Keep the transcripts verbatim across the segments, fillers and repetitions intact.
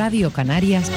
Radio Canarias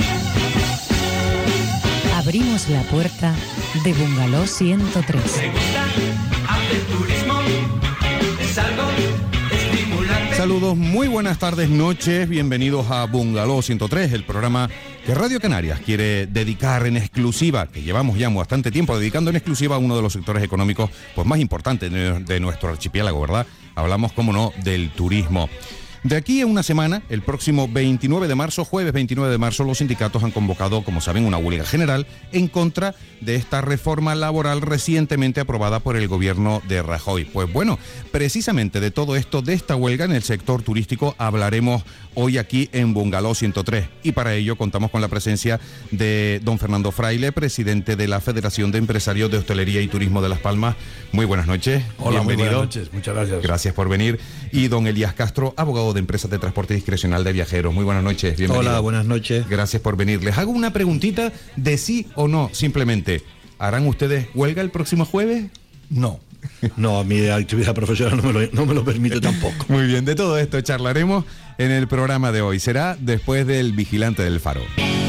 abrimos la puerta de Bungalow ciento tres. Me gusta hacer turismo, es algo estimulante. Saludos, muy buenas tardes, noches, bienvenidos a Bungalow ciento tres, el programa que Radio Canarias quiere dedicar en exclusiva, que llevamos ya bastante tiempo dedicando en exclusiva a uno de los sectores económicos pues más importantes de, de nuestro archipiélago, ¿verdad? Hablamos, como no, del turismo. De aquí a una semana, el próximo veintinueve de marzo, jueves veintinueve de marzo, los sindicatos han convocado, como saben, una huelga general en contra de esta reforma laboral recientemente aprobada por el gobierno de Rajoy. Pues bueno, precisamente de todo esto, de esta huelga en el sector turístico, hablaremos hoy aquí en Bungalow ciento tres. Y para ello contamos con la presencia de don Fernando Fraile, presidente de la Federación de Empresarios de Hostelería y Turismo de Las Palmas. Muy buenas noches. Hola, bienvenido. muy buenas noches. Muchas gracias. Gracias por venir. Y don Elías Castro, abogado de Empresas de Transporte Discrecional de Viajeros. Muy buenas noches. Bienvenido. Hola, buenas noches. Gracias por venir. Les hago una preguntita de sí o no, simplemente. ¿Harán ustedes huelga el próximo jueves? No. No, mi actividad profesional no me lo, no me lo permite tampoco. Muy bien, de todo esto charlaremos en el programa de hoy. Será después del Vigilante del Faro.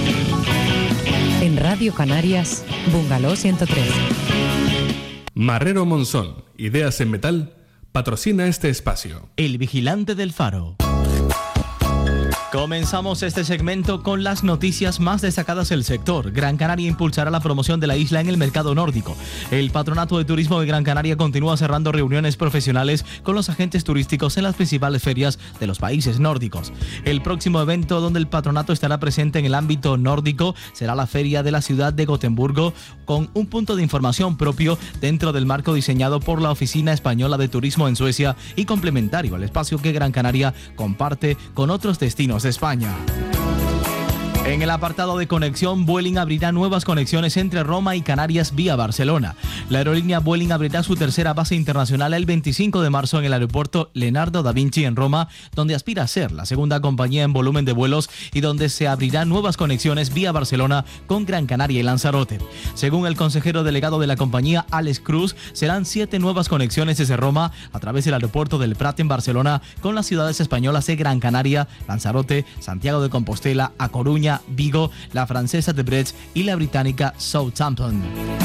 En Radio Canarias, Bungalow ciento tres. Marrero Monzón, Ideas en Metal, patrocina este espacio. El Vigilante del Faro. Comenzamos este segmento con las noticias más destacadas del sector. Gran Canaria impulsará la promoción de la isla en el mercado nórdico. El Patronato de Turismo de Gran Canaria continúa cerrando reuniones profesionales con los agentes turísticos en las principales ferias de los países nórdicos. El próximo evento donde el patronato estará presente en el ámbito nórdico será la feria de la ciudad de Gotemburgo, con un punto de información propio dentro del marco diseñado por la Oficina Española de Turismo en Suecia y complementario al espacio que Gran Canaria comparte con otros destinos de España. En el apartado de conexión, Vueling abrirá nuevas conexiones entre Roma y Canarias vía Barcelona. La aerolínea Vueling abrirá su tercera base internacional el veinticinco de marzo en el aeropuerto Leonardo da Vinci en Roma, donde aspira a ser la segunda compañía en volumen de vuelos y donde se abrirán nuevas conexiones vía Barcelona con Gran Canaria y Lanzarote. Según el consejero delegado de la compañía, Alex Cruz, serán siete nuevas conexiones desde Roma a través del aeropuerto del Prat en Barcelona con las ciudades españolas de Gran Canaria, Lanzarote, Santiago de Compostela, A Coruña, Vigo, la francesa de Brest y la británica Southampton.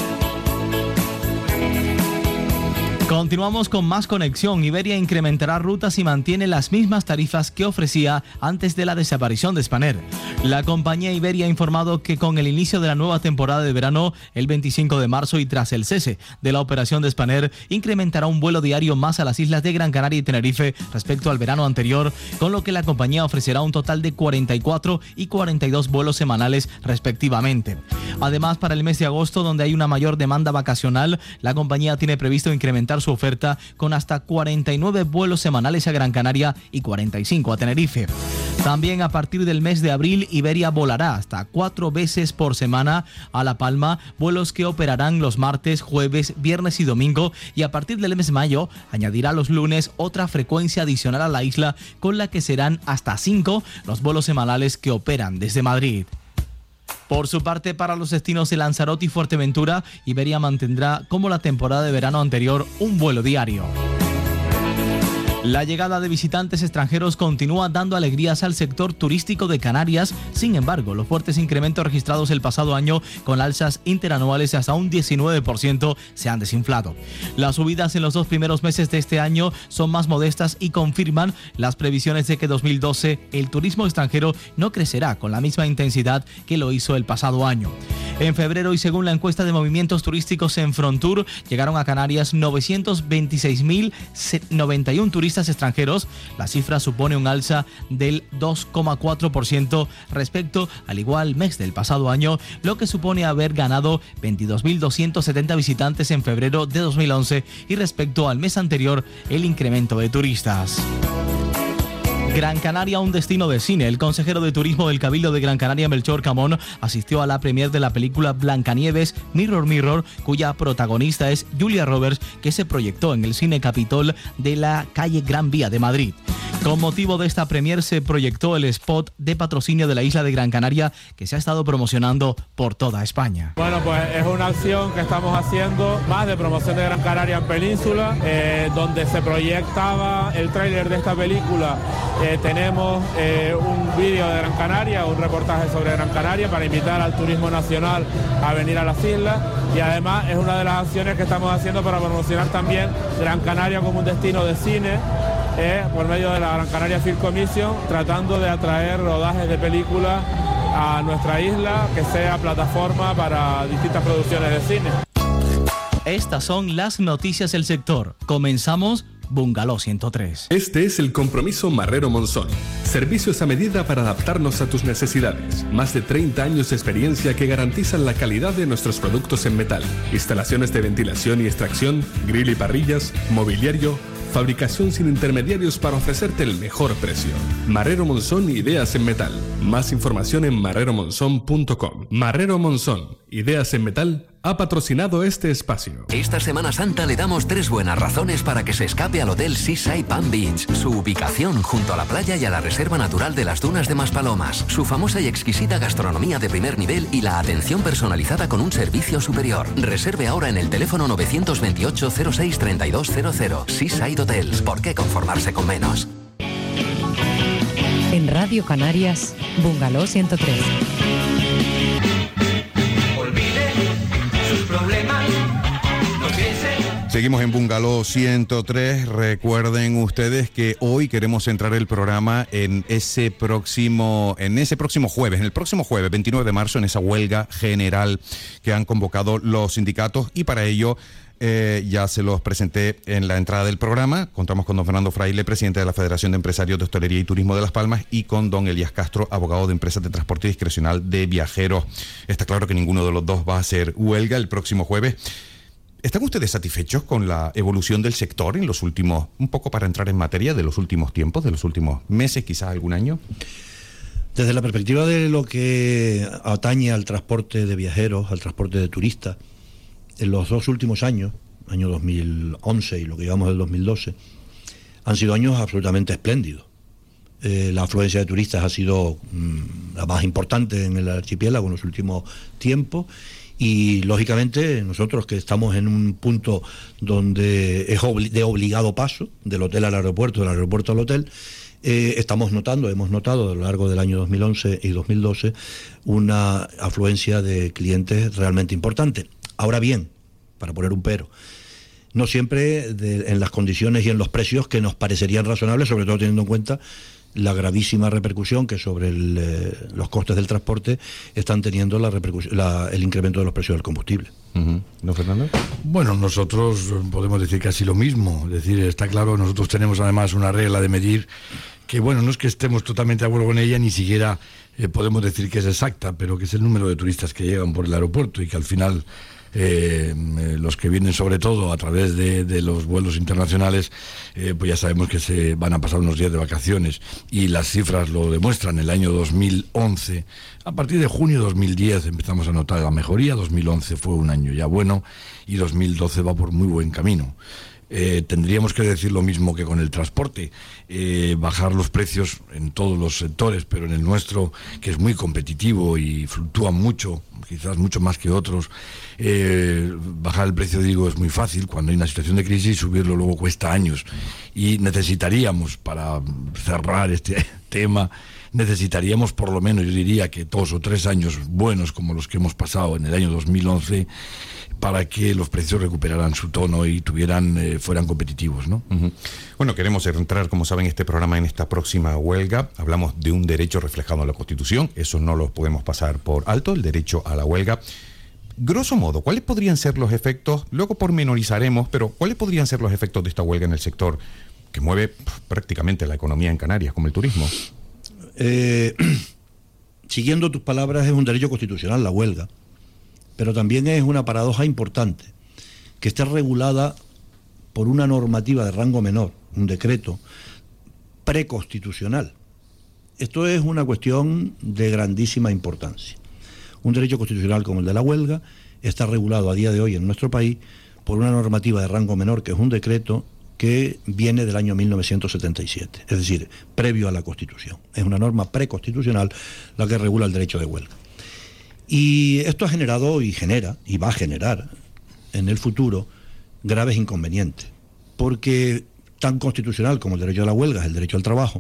Continuamos con más conexión. Iberia incrementará rutas y mantiene las mismas tarifas que ofrecía antes de la desaparición de Spanair. La compañía Iberia ha informado que con el inicio de la nueva temporada de verano, el veinticinco de marzo y tras el cese de la operación de Spanair, incrementará un vuelo diario más a las islas de Gran Canaria y Tenerife respecto al verano anterior, con lo que la compañía ofrecerá un total de cuarenta y cuatro y cuarenta y dos vuelos semanales respectivamente. Además, para el mes de agosto, donde hay una mayor demanda vacacional, la compañía tiene previsto incrementar su oferta con hasta cuarenta y nueve vuelos semanales a Gran Canaria y cuarenta y cinco a Tenerife. También a partir del mes de abril, Iberia volará hasta cuatro veces por semana a La Palma, vuelos que operarán los martes, jueves, viernes y domingo, y a partir del mes de mayo añadirá los lunes otra frecuencia adicional a la isla, con la que serán hasta cinco los vuelos semanales que operan desde Madrid. Por su parte, para los destinos de Lanzarote y Fuerteventura, Iberia mantendrá, como la temporada de verano anterior, un vuelo diario. La llegada de visitantes extranjeros continúa dando alegrías al sector turístico de Canarias. Sin embargo, los fuertes incrementos registrados el pasado año, con alzas interanuales de hasta un diecinueve por ciento, se han desinflado. Las subidas en los dos primeros meses de este año son más modestas y confirman las previsiones de que dos mil doce el turismo extranjero no crecerá con la misma intensidad que lo hizo el pasado año. En febrero, y según la encuesta de movimientos turísticos en Frontour, llegaron a Canarias novecientos veintiséis mil noventa y uno turistas extranjeros. La cifra supone un alza del dos coma cuatro por ciento respecto al igual mes del pasado año, lo que supone haber ganado veintidós mil doscientos setenta visitantes en febrero de dos mil once y respecto al mes anterior el incremento de turistas. Gran Canaria, un destino de cine. El consejero de turismo del Cabildo de Gran Canaria, Melchor Camón, asistió a la premier de la película Blancanieves, Mirror Mirror, cuya protagonista es Julia Roberts, que se proyectó en el Cine Capitol de la calle Gran Vía de Madrid. Con motivo de esta premier se proyectó el spot de patrocinio de la isla de Gran Canaria que se ha estado promocionando por toda España. Bueno, pues es una acción que estamos haciendo más de promoción de Gran Canaria en Península, eh, donde se proyectaba el tráiler de esta película. Eh, tenemos eh, un vídeo de Gran Canaria, un reportaje sobre Gran Canaria para invitar al turismo nacional a venir a las islas, y además es una de las acciones que estamos haciendo para promocionar también Gran Canaria como un destino de cine, eh, por medio de la Gran Canaria Film Commission, tratando de atraer rodajes de películas a nuestra isla, que sea plataforma para distintas producciones de cine. Estas son las noticias del sector. Comenzamos Bungalow ciento tres. Este es el compromiso Marrero Monzón. Servicios a medida para adaptarnos a tus necesidades. Más de treinta años de experiencia que garantizan la calidad de nuestros productos en metal. Instalaciones de ventilación y extracción, grill y parrillas, mobiliario, fabricación sin intermediarios para ofrecerte el mejor precio. Marrero Monzón, ideas en metal. Más información en marrero monzón punto com. Marrero Monzón, ideas en metal, ha patrocinado este espacio. Esta Semana Santa le damos tres buenas razones para que se escape al Hotel Seaside Palm Beach. Su ubicación junto a la playa y a la reserva natural de las dunas de Maspalomas. Su famosa y exquisita gastronomía de primer nivel y la atención personalizada con un servicio superior. Reserve ahora en el teléfono nueve dos ocho, cero seis, tres dos cero cero. Seaside Hotels. ¿Por qué conformarse con menos? En Radio Canarias, Bungalow ciento tres. Seguimos en Bungalow ciento tres. Recuerden ustedes que hoy queremos centrar el programa en ese próximo, en ese próximo jueves, en el próximo jueves, veintinueve de marzo, en esa huelga general que han convocado los sindicatos, y para ello eh, ya se los presenté en la entrada del programa. Contamos con don Fernando Fraile, presidente de la Federación de Empresarios de Hostelería y Turismo de Las Palmas, y con don Elías Castro, abogado de empresas de transporte discrecional de viajeros. Está claro que ninguno de los dos va a hacer huelga el próximo jueves. ¿Están ustedes satisfechos con la evolución del sector en los últimos, un poco para entrar en materia, de los últimos tiempos, de los últimos meses, quizás algún año? Desde la perspectiva de lo que atañe al transporte de viajeros, al transporte de turistas, en los dos últimos años, año dos mil once y lo que llevamos del dos mil doce, han sido años absolutamente espléndidos. Eh, la afluencia de turistas ha sido mmm, la más importante en el archipiélago en los últimos tiempos. Y lógicamente nosotros, que estamos en un punto donde es obli- de obligado paso, del hotel al aeropuerto, del aeropuerto al hotel, eh, estamos notando, hemos notado a lo largo del año dos mil once y dos mil doce una afluencia de clientes realmente importante. Ahora bien, para poner un pero, no siempre de, en las condiciones y en los precios que nos parecerían razonables, sobre todo teniendo en cuenta la gravísima repercusión que sobre el, eh, los costes del transporte están teniendo la repercusión, la, el incremento de los precios del combustible. Uh-huh. ¿No, Fernando? Bueno, nosotros podemos decir casi lo mismo. Es decir, está claro, nosotros tenemos además una regla de medir que, bueno, no es que estemos totalmente de acuerdo con ella, ni siquiera eh, podemos decir que es exacta, pero que es el número de turistas que llegan por el aeropuerto, y que al final Eh, eh, los que vienen sobre todo a través de, de los vuelos internacionales, eh, pues ya sabemos que se van a pasar unos días de vacaciones, y las cifras lo demuestran. El año dos mil once, a partir de junio de dos mil diez empezamos a notar la mejoría. Dos mil once fue un año ya bueno, y dos mil doce va por muy buen camino. Eh, tendríamos que decir lo mismo que con el transporte, eh, bajar los precios en todos los sectores, pero en el nuestro, que es muy competitivo y fluctúa mucho, quizás mucho más que otros, eh, bajar el precio, digo, es muy fácil. Cuando hay una situación de crisis, subirlo luego cuesta años, y necesitaríamos, para cerrar este tema, necesitaríamos por lo menos, yo diría que dos o tres años buenos como los que hemos pasado en el año dos mil once, para que los precios recuperaran su tono y tuvieran eh, fueran competitivos, ¿no? Uh-huh. Bueno, queremos entrar, como saben, este programa en esta próxima huelga. Hablamos de un derecho reflejado en la Constitución, eso no lo podemos pasar por alto, el derecho a la huelga. Grosso modo, ¿cuáles podrían ser los efectos? Luego pormenorizaremos, pero ¿cuáles podrían ser los efectos de esta huelga en el sector que mueve pff, prácticamente la economía en Canarias, como el turismo? Eh, siguiendo tus palabras, es un derecho constitucional la huelga, pero también es una paradoja importante que esté regulada por una normativa de rango menor, un decreto preconstitucional. Esto es una cuestión de grandísima importancia. Un derecho constitucional como el de la huelga está regulado a día de hoy en nuestro país por una normativa de rango menor, que es un decreto, que viene del año mil novecientos setenta y siete, es decir, previo a la Constitución. Es una norma preconstitucional la que regula el derecho de huelga. Y esto ha generado y genera, y va a generar en el futuro, graves inconvenientes, porque tan constitucional como el derecho a la huelga es el derecho al trabajo,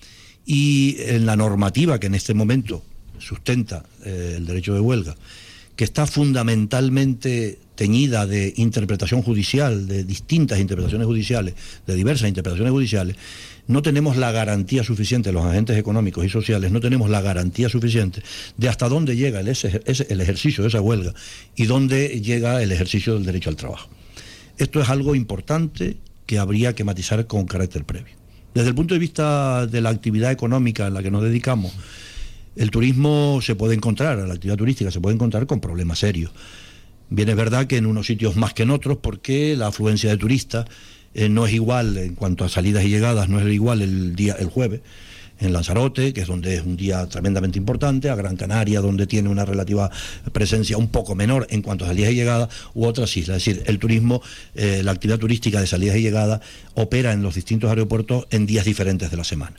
y en la normativa que en este momento sustenta eh, el derecho de huelga, que está fundamentalmente teñida de interpretación judicial, de distintas interpretaciones judiciales, de diversas interpretaciones judiciales, no tenemos la garantía suficiente, los agentes económicos y sociales, no tenemos la garantía suficiente de hasta dónde llega el, ese, ese, el ejercicio de esa huelga y dónde llega el ejercicio del derecho al trabajo. Esto es algo importante que habría que matizar con carácter previo. Desde el punto de vista de la actividad económica a la que nos dedicamos, el turismo se puede encontrar, la actividad turística se puede encontrar con problemas serios. Bien, es verdad que en unos sitios más que en otros, porque la afluencia de turistas eh, no es igual en cuanto a salidas y llegadas, no es igual el día el jueves en Lanzarote, que es donde es un día tremendamente importante, a Gran Canaria, donde tiene una relativa presencia un poco menor en cuanto a salidas y llegadas, u otras islas. Es decir, el turismo, eh, la actividad turística de salidas y llegadas opera en los distintos aeropuertos en días diferentes de la semana.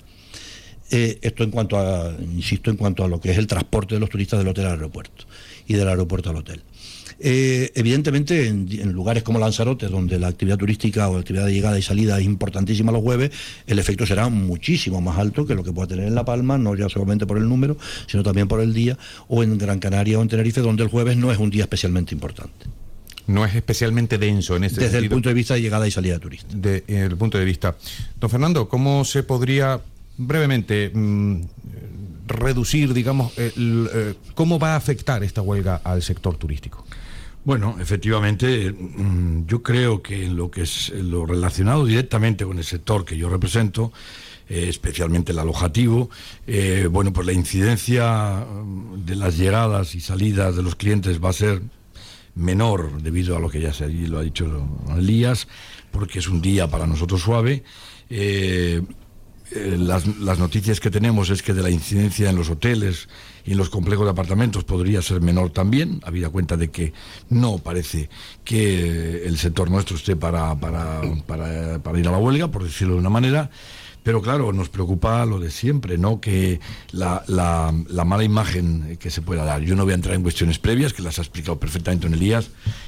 Eh, esto en cuanto a, insisto, en cuanto a lo que es el transporte de los turistas del hotel al aeropuerto y del aeropuerto al hotel. Eh, evidentemente, en, en lugares como Lanzarote, donde la actividad turística o la actividad de llegada y salida es importantísima los jueves, el efecto será muchísimo más alto que lo que pueda tener en La Palma, no ya solamente por el número, sino también por el día, o en Gran Canaria o en Tenerife, donde el jueves no es un día especialmente importante. No es especialmente denso en este Desde sentido. el punto de vista de llegada y salida de turistas. Desde el punto de vista. Don Fernando, ¿cómo se podría brevemente mmm, reducir, digamos, el, eh, cómo va a afectar esta huelga al sector turístico? Bueno, efectivamente, yo creo que en lo que es lo relacionado directamente con el sector que yo represento, eh, especialmente el alojativo, eh, bueno, pues la incidencia de las llegadas y salidas de los clientes va a ser menor debido a lo que ya se lo ha dicho Elías, porque es un día para nosotros suave. Eh, eh, las, las noticias que tenemos es que de la incidencia en los hoteles y en los complejos de apartamentos podría ser menor también, habida cuenta de que no parece que el sector nuestro esté para, para, para, para ir a la huelga, por decirlo de una manera. Pero claro, nos preocupa lo de siempre, ¿no? Que la, la, la mala imagen que se pueda dar. Yo no voy a entrar en cuestiones previas, que las ha explicado perfectamente don Elías,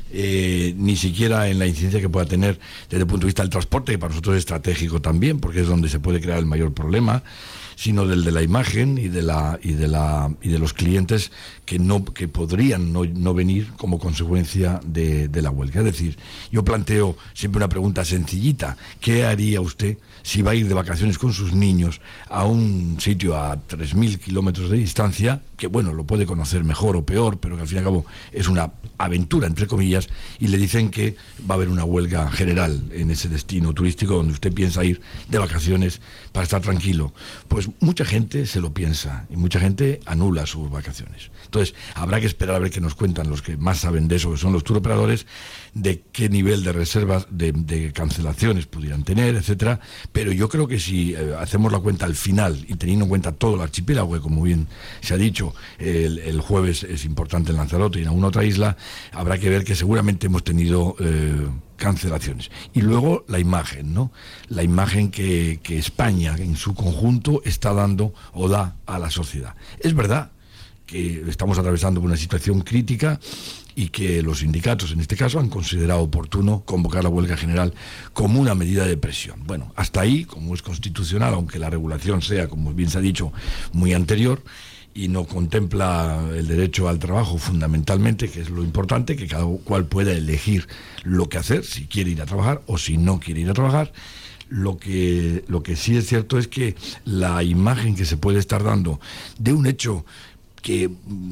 eh, ni siquiera en la incidencia que pueda tener desde el punto de vista del transporte, que para nosotros es estratégico también, porque es donde se puede crear el mayor problema, sino del de la imagen y de la y de la y de los clientes que no que podrían no, no venir como consecuencia de, de la huelga. Es decir, yo planteo siempre una pregunta sencillita: ¿qué haría usted si va a ir de vacaciones con sus niños a un sitio a tres mil kilómetros de distancia, que bueno, lo puede conocer mejor o peor, pero que al fin y al cabo es una aventura, entre comillas, y le dicen que va a haber una huelga general en ese destino turístico donde usted piensa ir de vacaciones para estar tranquilo? Pues mucha gente se lo piensa y mucha gente anula sus vacaciones. Entonces, habrá que esperar a ver qué nos cuentan los que más saben de eso, que son los turoperadores, de qué nivel de reservas, de, de cancelaciones pudieran tener, etcétera. Pero yo creo que si eh, hacemos la cuenta al final y teniendo en cuenta todo el archipiélago, que como bien se ha dicho, el, el jueves es importante en Lanzarote y en alguna otra isla, habrá que ver que seguramente hemos tenido eh, cancelaciones. Y luego la imagen, ¿no? La imagen que, que España en su conjunto está dando o da a la sociedad. Es verdad que estamos atravesando una situación crítica y que los sindicatos, en este caso, han considerado oportuno convocar la huelga general como una medida de presión. Bueno, hasta ahí, como es constitucional, aunque la regulación sea, como bien se ha dicho, muy anterior y no contempla el derecho al trabajo fundamentalmente, que es lo importante, que cada cual pueda elegir lo que hacer, si quiere ir a trabajar o si no quiere ir a trabajar. Lo que, lo que sí es cierto es que la imagen que se puede estar dando de un hecho que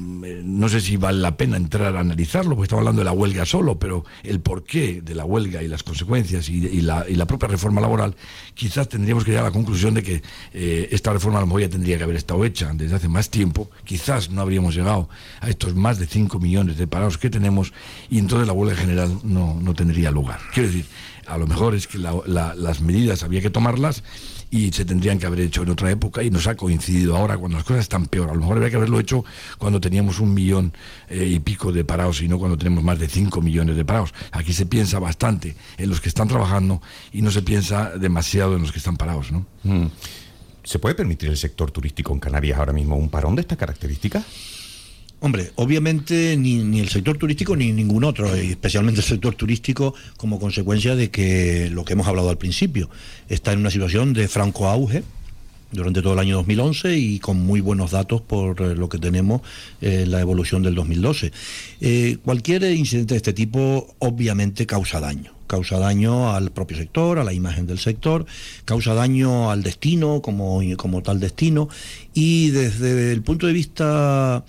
no sé si vale la pena entrar a analizarlo, porque estamos hablando de la huelga solo, pero el porqué de la huelga y las consecuencias y, y, la, y la propia reforma laboral, quizás tendríamos que llegar a la conclusión de que eh, esta reforma a lo mejor ya tendría que haber estado hecha desde hace más tiempo, quizás no habríamos llegado a estos más de cinco millones de parados que tenemos y entonces la huelga general no, no tendría lugar. Quiero decir, a lo mejor es que la, la, las medidas había que tomarlas y se tendrían que haber hecho en otra época y nos ha coincidido ahora cuando las cosas están peor. A lo mejor habría que haberlo hecho cuando teníamos un millón eh, y pico de parados y no cuando tenemos más de cinco millones de parados. Aquí se piensa bastante en los que están trabajando y no se piensa demasiado en los que están parados, ¿no? Mm. ¿Se puede permitir el sector turístico en Canarias ahora mismo un parón de estas características? Hombre, obviamente ni, ni el sector turístico ni ningún otro, y especialmente el sector turístico, como consecuencia de que lo que hemos hablado al principio, está en una situación de franco auge durante todo el año dos mil once y con muy buenos datos por eh, lo que tenemos eh, la evolución del dos mil doce. Eh, cualquier incidente de este tipo obviamente causa daño. Causa daño al propio sector, a la imagen del sector, causa daño al destino como, como tal destino, y desde el punto de vista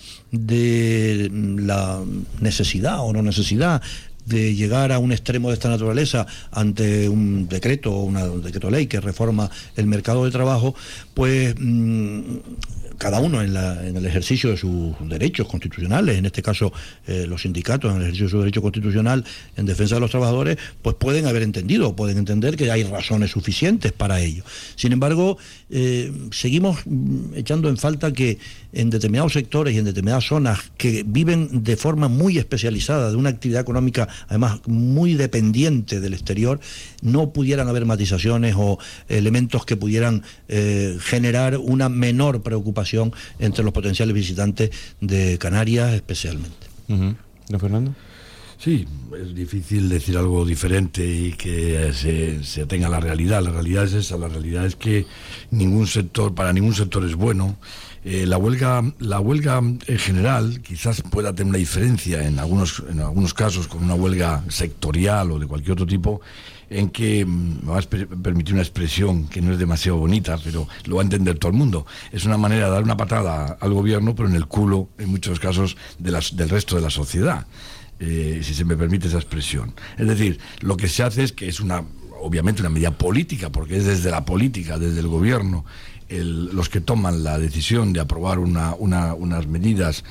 de la necesidad o no necesidad de llegar a un extremo de esta naturaleza ante un decreto o una, un decreto ley que reforma el mercado de trabajo, pues mmm, cada uno en, la, en el ejercicio de sus derechos constitucionales, en este caso eh, los sindicatos en el ejercicio de su derecho constitucional en defensa de los trabajadores, pues pueden haber entendido, pueden entender que hay razones suficientes para ello. Sin embargo, eh, seguimos echando en falta que en determinados sectores y en determinadas zonas que viven de forma muy especializada de una actividad económica además muy dependiente del exterior, no pudieran haber matizaciones o elementos que pudieran eh, generar una menor preocupación entre los potenciales visitantes de Canarias especialmente. Uh-huh. ¿Don Fernando? Sí, es difícil decir algo diferente y que se, se atenga a la realidad. La realidad es esa, la realidad es que ningún sector, para ningún sector es bueno. Eh, la huelga, la huelga en general quizás pueda tener una diferencia en algunos, en algunos casos con una huelga sectorial o de cualquier otro tipo, en que me va a permitir una expresión que no es demasiado bonita, pero lo va a entender todo el mundo. Es una manera de dar una patada al gobierno, pero en el culo, en muchos casos, de las, del resto de la sociedad. Eh, si se me permite esa expresión. Es decir, lo que se hace es que es una, obviamente una medida política, porque es desde la política, desde el gobierno, el, los que toman la decisión de aprobar una, una, unas medidas,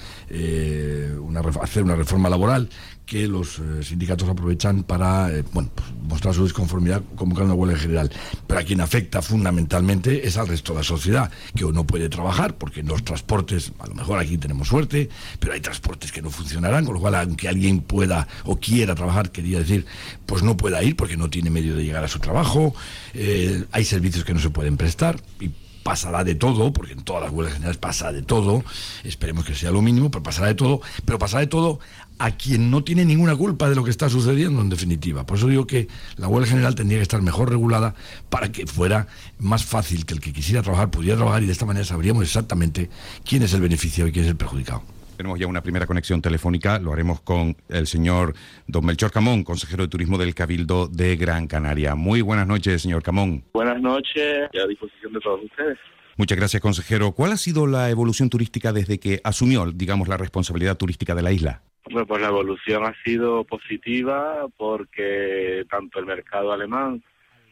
eh, una, hacer una reforma laboral, que los eh, sindicatos aprovechan para eh, bueno, pues, mostrar su disconformidad convocando una huelga general. Pero a quien afecta fundamentalmente es al resto de la sociedad, que no puede trabajar, porque en los transportes, a lo mejor aquí tenemos suerte, pero hay transportes que no funcionarán, con lo cual aunque alguien pueda o quiera trabajar, quería decir, pues no pueda ir porque no tiene medio de llegar a su trabajo, eh, hay servicios que no se pueden prestar, y pasará de todo, porque en todas las huelgas generales pasa de todo, esperemos que sea lo mínimo, pero pasará de todo, pero pasará de todo a quien no tiene ninguna culpa de lo que está sucediendo, en definitiva. Por eso digo que la huelga general tendría que estar mejor regulada para que fuera más fácil que el que quisiera trabajar pudiera trabajar, y de esta manera sabríamos exactamente quién es el beneficiado y quién es el perjudicado. Tenemos ya una primera conexión telefónica, lo haremos con el señor don Melchor Camón, consejero de Turismo del Cabildo de Gran Canaria. Muy buenas noches, señor Camón. Buenas noches, y a disposición de todos ustedes. Muchas gracias, consejero. ¿Cuál ha sido la evolución turística desde que asumió, digamos, la responsabilidad turística de la isla? Bueno, pues la evolución ha sido positiva porque tanto el mercado alemán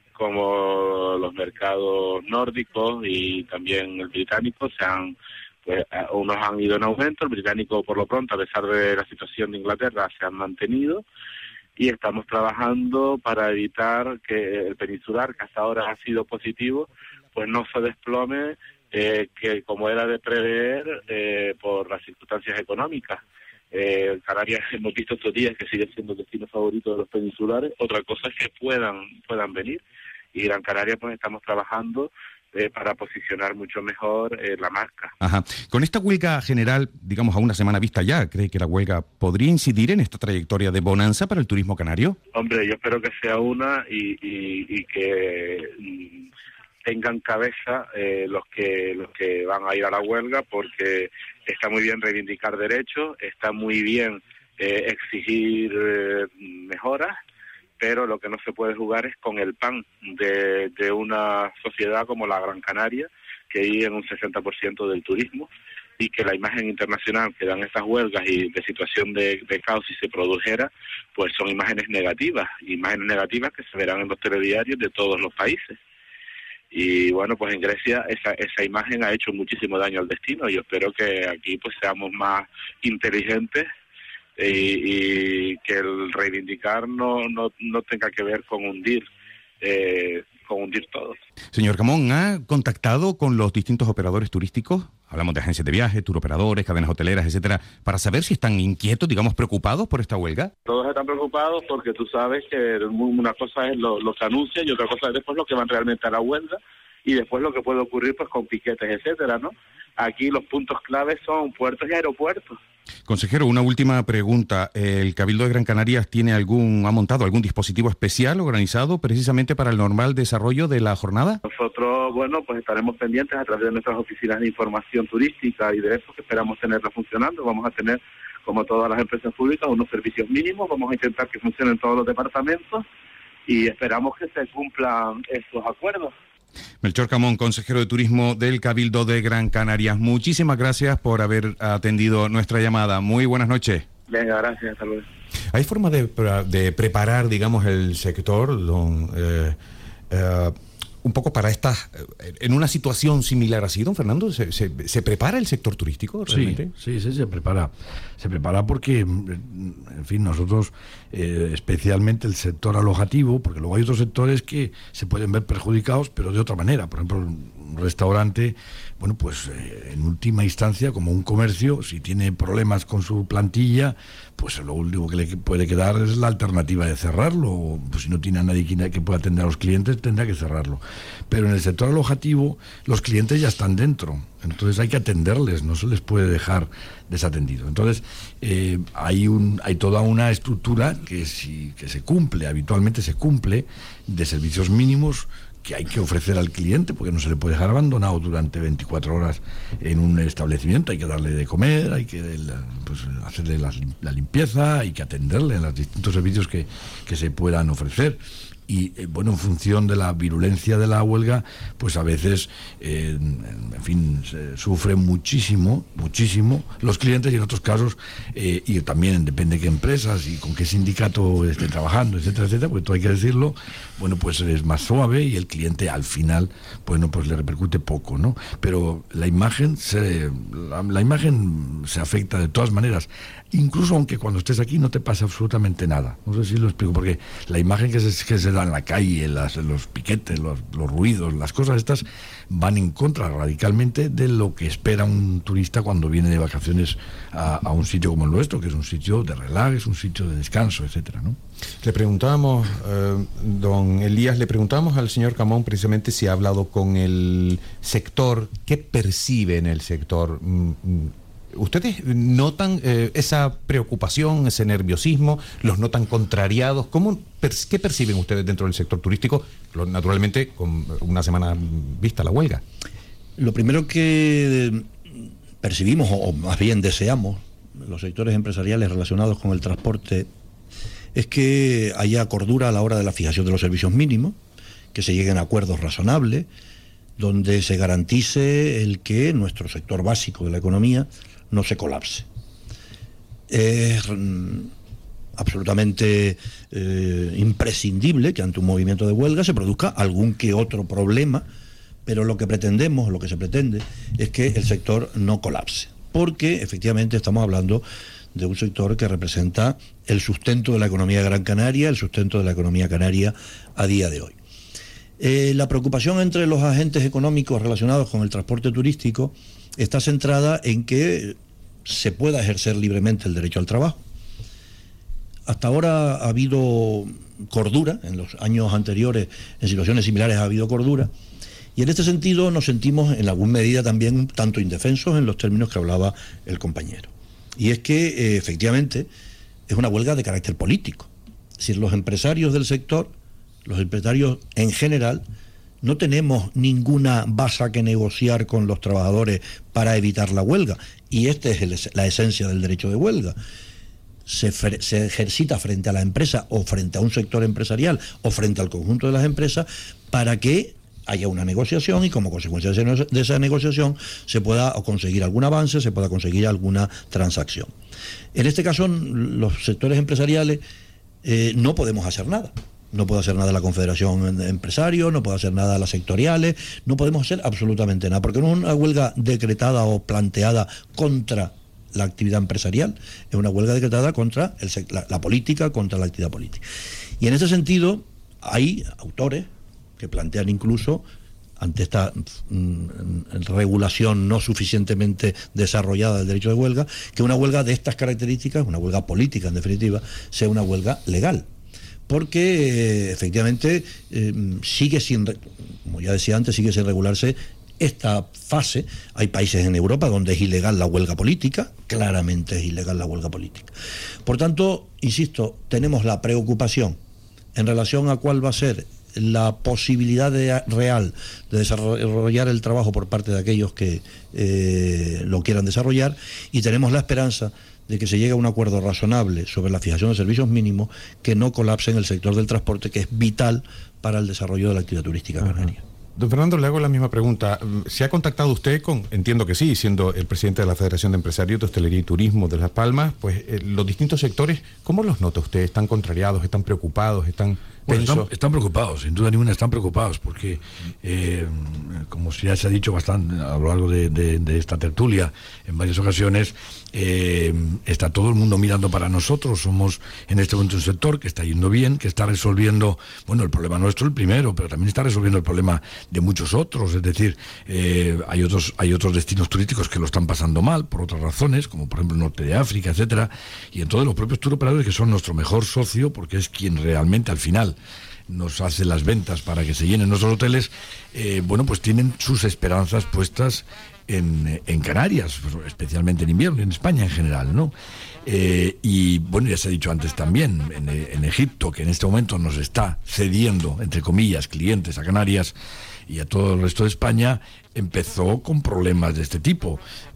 como los mercados nórdicos y también el británico se han, pues unos han ido en aumento, el británico por lo pronto, a pesar de la situación de Inglaterra, se han mantenido, y estamos trabajando para evitar que el peninsular, que hasta ahora ha sido positivo, pues no se desplome, eh, que como era de prever eh, por las circunstancias económicas. Eh, Canarias hemos visto estos días que sigue siendo el destino favorito de los peninsulares. Otra cosa es que puedan puedan venir, y Gran Canaria pues estamos trabajando eh, para posicionar mucho mejor eh, la marca. Ajá. Con esta huelga general, digamos a una semana vista ya, ¿cree que la huelga podría incidir en esta trayectoria de bonanza para el turismo canario? Hombre, yo espero que sea una y, y, y que y tengan cabeza eh, los que los que van a ir a la huelga, porque está muy bien reivindicar derechos, está muy bien eh, exigir eh, mejoras, pero lo que no se puede jugar es con el pan de, de una sociedad como la Gran Canaria, que vive en un sesenta por ciento del turismo, y que la imagen internacional que dan estas huelgas y de situación de, de caos si se produjera, pues son imágenes negativas, imágenes negativas que se verán en los telediarios de todos los países. Y bueno, pues en Grecia esa esa imagen ha hecho muchísimo daño al destino. Yo espero que aquí pues seamos más inteligentes y, y que el reivindicar no, no, no tenga que ver con hundir, eh, con hundir todo. Señor Camón, ¿ha contactado con los distintos operadores turísticos? Hablamos de agencias de viajes, turoperadores, cadenas hoteleras, etcétera, para saber si están inquietos, digamos, preocupados por esta huelga. Todos están preocupados porque tú sabes que una cosa es lo, lo que anuncian y otra cosa es después lo que van realmente a la huelga y después lo que puede ocurrir pues con piquetes, etcétera, ¿no? Aquí los puntos claves son puertos y aeropuertos. Consejero, una última pregunta. ¿El Cabildo de Gran Canarias tiene algún, ha montado algún dispositivo especial organizado precisamente para el normal desarrollo de la jornada? Nosotros, bueno, pues estaremos pendientes a través de nuestras oficinas de información turística y de eso que esperamos tenerla funcionando. Vamos a tener, como todas las empresas públicas, unos servicios mínimos. Vamos a intentar que funcionen todos los departamentos y esperamos que se cumplan estos acuerdos. Melchor Camón, consejero de Turismo del Cabildo de Gran Canarias. Muchísimas gracias por haber atendido nuestra llamada. Muy buenas noches. Venga, gracias. Hasta luego. ¿Hay forma de, de preparar, digamos, el sector, don, eh, eh, un poco para estas, en una situación similar así, don Fernando? ¿Se, se, se prepara el sector turístico realmente? Sí, sí, sí, se prepara. Se prepara porque, en fin, nosotros, eh, especialmente el sector alojativo, porque luego hay otros sectores que se pueden ver perjudicados, pero de otra manera. Por ejemplo, un restaurante, bueno, pues eh, en última instancia, como un comercio, si tiene problemas con su plantilla, pues lo último que le puede quedar es la alternativa de cerrarlo. Pues si no tiene a nadie que pueda atender a los clientes, tendrá que cerrarlo. Pero en el sector alojativo, los clientes ya están dentro. Entonces hay que atenderles, no se les puede dejar desatendido. Entonces eh, hay un hay toda una estructura que, si, que se cumple, habitualmente se cumple, de servicios mínimos que hay que ofrecer al cliente, porque no se le puede dejar abandonado durante veinticuatro horas en un establecimiento. Hay que darle de comer, hay que pues, hacerle la, la limpieza, hay que atenderle en los distintos servicios que, que se puedan ofrecer. Y, eh, bueno, en función de la virulencia de la huelga, pues a veces, eh, en fin, se sufren muchísimo, muchísimo los clientes y en otros casos, eh, y también depende de qué empresas y con qué sindicato esté trabajando, etcétera, etcétera, porque todo hay que decirlo, bueno, pues es más suave y el cliente al final, bueno, pues le repercute poco, ¿no? Pero la imagen se, la, la imagen se afecta de todas maneras. Incluso aunque cuando estés aquí no te pase absolutamente nada. No sé si lo explico, porque la imagen que se, que se da en la calle, las, los piquetes, los, los ruidos, las cosas estas van en contra radicalmente de lo que espera un turista cuando viene de vacaciones a, a un sitio como el nuestro, que es un sitio de relax, es un sitio de descanso, etcétera, ¿no? Le preguntábamos, eh, don Elías, le preguntamos al señor Camón precisamente si ha hablado con el sector, qué percibe en el sector. ¿Ustedes notan eh, esa preocupación, ese nerviosismo? ¿Los notan contrariados? ¿Cómo, per, ¿Qué perciben ustedes dentro del sector turístico, naturalmente con una semana vista la huelga? Lo primero que percibimos, o más bien deseamos, los sectores empresariales relacionados con el transporte, es que haya cordura a la hora de la fijación de los servicios mínimos, que se lleguen a acuerdos razonables, donde se garantice el que nuestro sector básico de la economía no se colapse. Es mm, absolutamente eh, imprescindible que ante un movimiento de huelga se produzca algún que otro problema, pero lo que pretendemos, lo que se pretende, es que el sector no colapse, porque efectivamente estamos hablando de un sector que representa el sustento de la economía de Gran Canaria, el sustento de la economía canaria a día de hoy. Eh, la preocupación entre los agentes económicos relacionados con el transporte turístico está centrada en que se pueda ejercer libremente el derecho al trabajo. Hasta ahora ha habido cordura, en los años anteriores, en situaciones similares ha habido cordura, y en este sentido nos sentimos en alguna medida también un tanto indefensos en los términos que hablaba el compañero. Y es que, eh, efectivamente, es una huelga de carácter político. Es decir, los empresarios del sector, los empresarios en general, no tenemos ninguna base que negociar con los trabajadores para evitar la huelga. Y esta es el, la esencia del derecho de huelga. Se, se ejercita frente a la empresa o frente a un sector empresarial o frente al conjunto de las empresas para que haya una negociación y como consecuencia de esa negociación se pueda conseguir algún avance, se pueda conseguir alguna transacción. En este caso, los sectores empresariales eh, no podemos hacer nada. No puede hacer nada la Confederación de Empresarios, no puede hacer nada las sectoriales, no podemos hacer absolutamente nada, porque no es una huelga decretada o planteada contra la actividad empresarial, es una huelga decretada contra el, la, la política, contra la actividad política. Y en ese sentido hay autores que plantean incluso, ante esta mm, regulación no suficientemente desarrollada del derecho de huelga, que una huelga de estas características, una huelga política en definitiva, sea una huelga legal. Porque eh, efectivamente eh, sigue sin, como ya decía antes, sigue sin regularse esta fase. Hay países en Europa donde es ilegal la huelga política, claramente es ilegal la huelga política. Por tanto, insisto, tenemos la preocupación en relación a cuál va a ser la posibilidad de, real de desarrollar el trabajo por parte de aquellos que eh, lo quieran desarrollar, y tenemos la esperanza de que se llegue a un acuerdo razonable sobre la fijación de servicios mínimos que no colapse en el sector del transporte, que es vital para el desarrollo de la actividad turística canaria. Don Fernando, le hago la misma pregunta. ¿Se ha contactado usted con, entiendo que sí, siendo el presidente de la Federación de Empresarios de Hostelería y Turismo de Las Palmas, pues eh, los distintos sectores, ¿cómo los nota usted? ¿Están contrariados, están preocupados, están bueno, tensos? Están, están preocupados, sin duda ninguna están preocupados, porque eh, como ya se ha dicho bastante a lo largo de, de, de esta tertulia en varias ocasiones, eh, está todo el mundo mirando para nosotros. Somos en este momento un sector que está yendo bien, que está resolviendo, bueno, el problema nuestro el primero, pero también está resolviendo el problema de muchos otros. Es decir, eh, hay otros hay otros destinos turísticos que lo están pasando mal por otras razones, como por ejemplo el norte de África, etcétera, y entonces los propios turoperadores, que son nuestro mejor socio, porque es quien realmente al final nos hace las ventas para que se llenen nuestros hoteles, eh, bueno, pues tienen sus esperanzas puestas en, en Canarias, especialmente en invierno, y en España en general, ¿no? Eh, y bueno, ya se ha dicho antes también, en, en Egipto, que en este momento nos está cediendo, entre comillas, clientes a Canarias y a todo el resto de España, empezó con problemas de este tipo.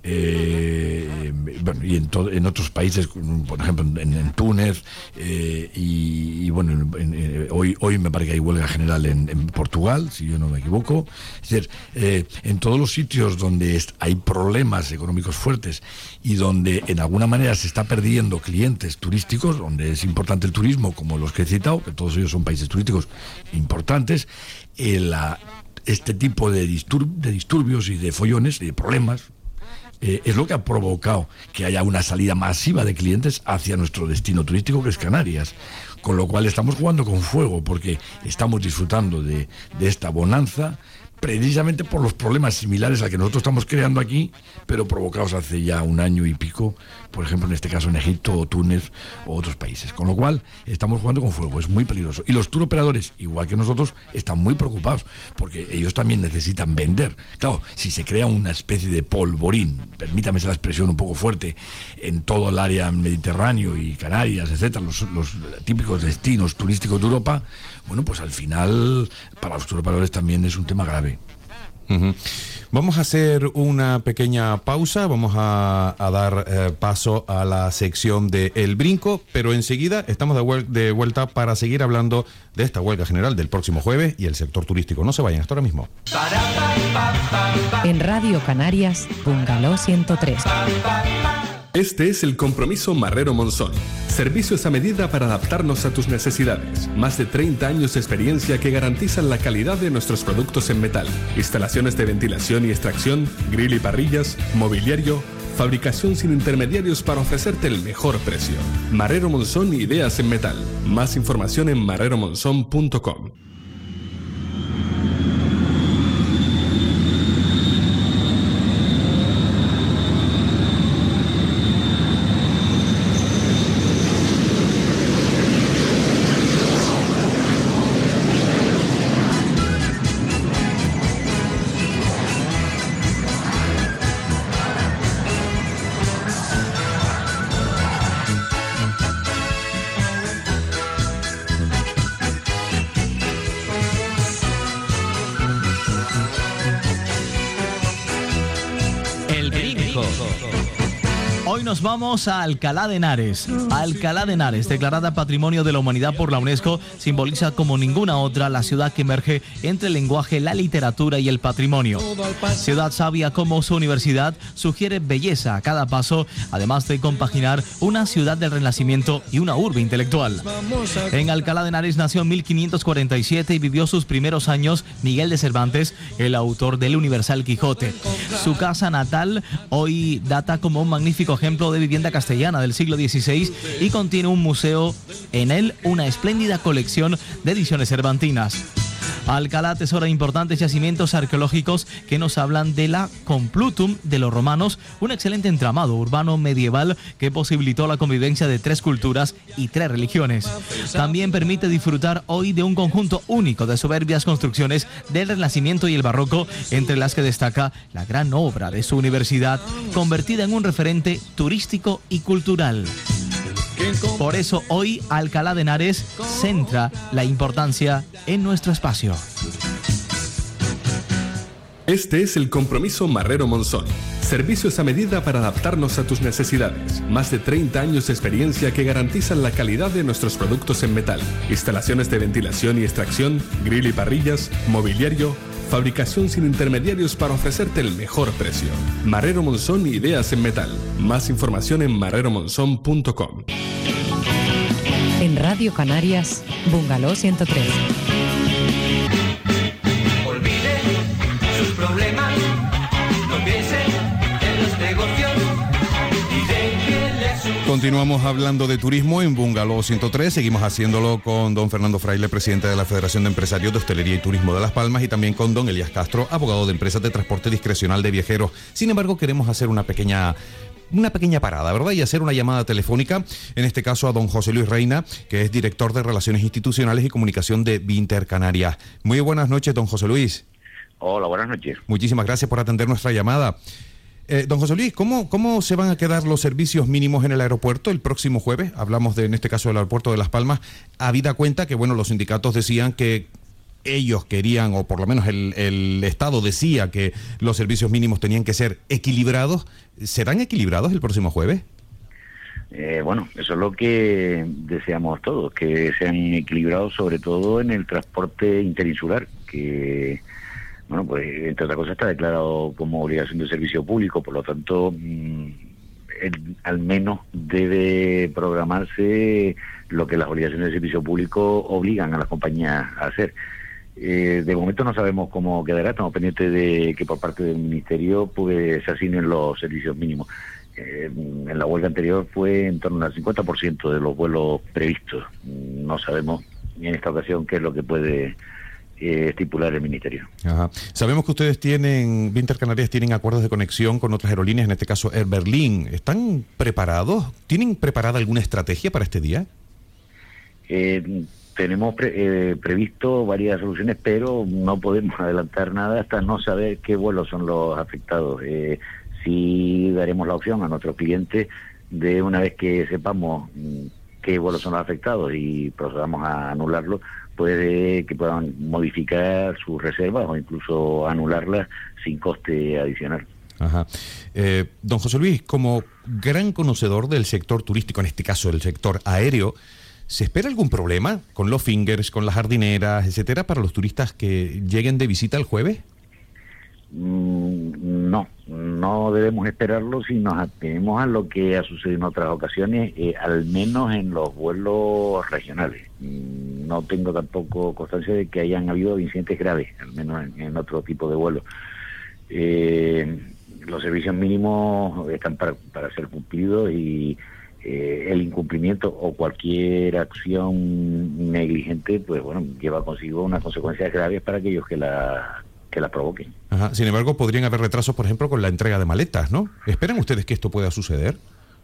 Eh, bueno, y en, to, en otros países, por ejemplo en, en Túnez, eh, y, y bueno, en, en, hoy, hoy me parece que hay huelga general en, en Portugal, si yo no me equivoco. Es decir, eh, en todos los sitios donde est- hay problemas económicos fuertes y donde en alguna manera se está perdiendo clientes turísticos, donde es importante el turismo, como los que he citado, que todos ellos son países turísticos importantes, eh, la este tipo de, distur- de disturbios y de follones y de problemas eh, es lo que ha provocado que haya una salida masiva de clientes hacia nuestro destino turístico, que es Canarias, con lo cual estamos jugando con fuego, porque estamos disfrutando de, de esta bonanza precisamente por los problemas similares al que nosotros estamos creando aquí, pero provocados hace ya un año y pico, por ejemplo en este caso en Egipto o Túnez o otros países, con lo cual estamos jugando con fuego, es muy peligroso. Y los turoperadores, igual que nosotros, están muy preocupados, porque ellos también necesitan vender. Claro, si se crea una especie de polvorín, permítame esa expresión un poco fuerte, en todo el área mediterráneo y Canarias, etcétera, los, los típicos destinos turísticos de Europa, bueno, pues al final para los turoperadores también es un tema grave. Uh-huh. Vamos a hacer una pequeña pausa, vamos a, a dar eh, paso a la sección de El Brinco, pero enseguida estamos de, vuel- de vuelta para seguir hablando de esta huelga general del próximo jueves y el sector turístico. No se vayan, hasta ahora mismo. En Radio Canarias, Bungalow ciento tres. Este es el compromiso Marrero Monzón. Servicios a medida para adaptarnos a tus necesidades. Más de treinta años de experiencia que garantizan la calidad de nuestros productos en metal. Instalaciones de ventilación y extracción, grill y parrillas, mobiliario, fabricación sin intermediarios para ofrecerte el mejor precio. Marrero Monzón, ideas en metal. Más información en marrero monzón punto com. Hoy nos vamos a Alcalá de Henares. Alcalá de Henares, declarada Patrimonio de la Humanidad por la UNESCO, simboliza como ninguna otra la ciudad que emerge entre el lenguaje, la literatura y el patrimonio. Ciudad sabia como su universidad sugiere belleza a cada paso, además de compaginar una ciudad del Renacimiento y una urbe intelectual. En Alcalá de Henares nació en mil quinientos cuarenta y siete y vivió sus primeros años Miguel de Cervantes, el autor del Universal Quijote. Su casa natal hoy data como un magnífico ejemplo ejemplo de vivienda castellana del siglo dieciséis y contiene un museo, en él una espléndida colección de ediciones cervantinas. Alcalá atesora importantes yacimientos arqueológicos que nos hablan de la Complutum de los romanos, un excelente entramado urbano medieval que posibilitó la convivencia de tres culturas y tres religiones. También permite disfrutar hoy de un conjunto único de soberbias construcciones del Renacimiento y el Barroco, entre las que destaca la gran obra de su universidad, convertida en un referente turístico y cultural. Por eso hoy Alcalá de Henares centra la importancia en nuestro espacio. Este es el compromiso Marrero Monzón. Servicios a medida para adaptarnos a tus necesidades. Más de treinta años de experiencia que garantizan la calidad de nuestros productos en metal. Instalaciones de ventilación y extracción, grill y parrillas, mobiliario, fabricación sin intermediarios para ofrecerte el mejor precio. Marrero Monzón, ideas en metal. Más información en marrero monzón punto com. En Radio Canarias, Bungalow ciento tres. Olvide sus problemas, no piense en los negocios y déjele su... Continuamos hablando de turismo en Bungalow ciento tres. Seguimos haciéndolo con don Fernando Fraile, presidente de la Federación de Empresarios de Hostelería y Turismo de Las Palmas, y también con don Elías Castro, abogado de empresas de transporte discrecional de viajeros. Sin embargo, queremos hacer una pequeña... una pequeña parada, ¿verdad? Y hacer una llamada telefónica, en este caso a don José Luis Reina, que es director de Relaciones Institucionales y Comunicación de Vinter Canarias. Muy buenas noches, don José Luis. Hola, buenas noches. Muchísimas gracias por atender nuestra llamada. Eh, don José Luis, ¿cómo, ¿cómo se van a quedar los servicios mínimos en el aeropuerto el próximo jueves? Hablamos de, en este caso, del aeropuerto de Las Palmas, habida cuenta que, bueno, los sindicatos decían que ellos querían, o por lo menos el, el Estado decía que los servicios mínimos tenían que ser equilibrados. ¿Serán equilibrados el próximo jueves? Eh, bueno, eso es lo que deseamos todos, que sean equilibrados, sobre todo en el transporte interinsular, que, bueno, pues entre otras cosas está declarado como obligación de servicio público, por lo tanto, mmm, el, al menos debe programarse lo que las obligaciones de servicio público obligan a las compañías a hacer. Eh, de momento no sabemos cómo quedará, estamos pendientes de que por parte del Ministerio pues se asignen los servicios mínimos. Eh, en la huelga anterior fue en torno al cincuenta por ciento de los vuelos previstos. No sabemos en esta ocasión qué es lo que puede eh, estipular el Ministerio. Ajá. Sabemos que ustedes tienen, Vinter Canarias tienen acuerdos de conexión con otras aerolíneas, en este caso Air Berlin. ¿Están preparados? ¿Tienen preparada alguna estrategia para este día? Eh, Tenemos pre, eh, previsto varias soluciones, pero no podemos adelantar nada hasta no saber qué vuelos son los afectados. Eh, sí daremos la opción a nuestros clientes de, una vez que sepamos qué vuelos son los afectados y procedamos a anularlos, puede que puedan modificar sus reservas o incluso anularlas sin coste adicional. Ajá. Eh, don José Luis, como gran conocedor del sector turístico, en este caso del sector aéreo, ¿se espera algún problema con los fingers, con las jardineras, etcétera, para los turistas que lleguen de visita el jueves? Mm, no, no debemos esperarlo si nos atenemos a lo que ha sucedido en otras ocasiones, eh, al menos en los vuelos regionales. Mm, no tengo tampoco constancia de que hayan habido incidentes graves, al menos en, en otro tipo de vuelos. Eh, los servicios mínimos están para, para ser cumplidos y Eh, el incumplimiento o cualquier acción negligente, pues bueno, lleva consigo unas consecuencias graves para aquellos que la que la provoquen. Ajá. Sin embargo, podrían haber retrasos, por ejemplo, con la entrega de maletas, ¿no? ¿Esperan ustedes que esto pueda suceder?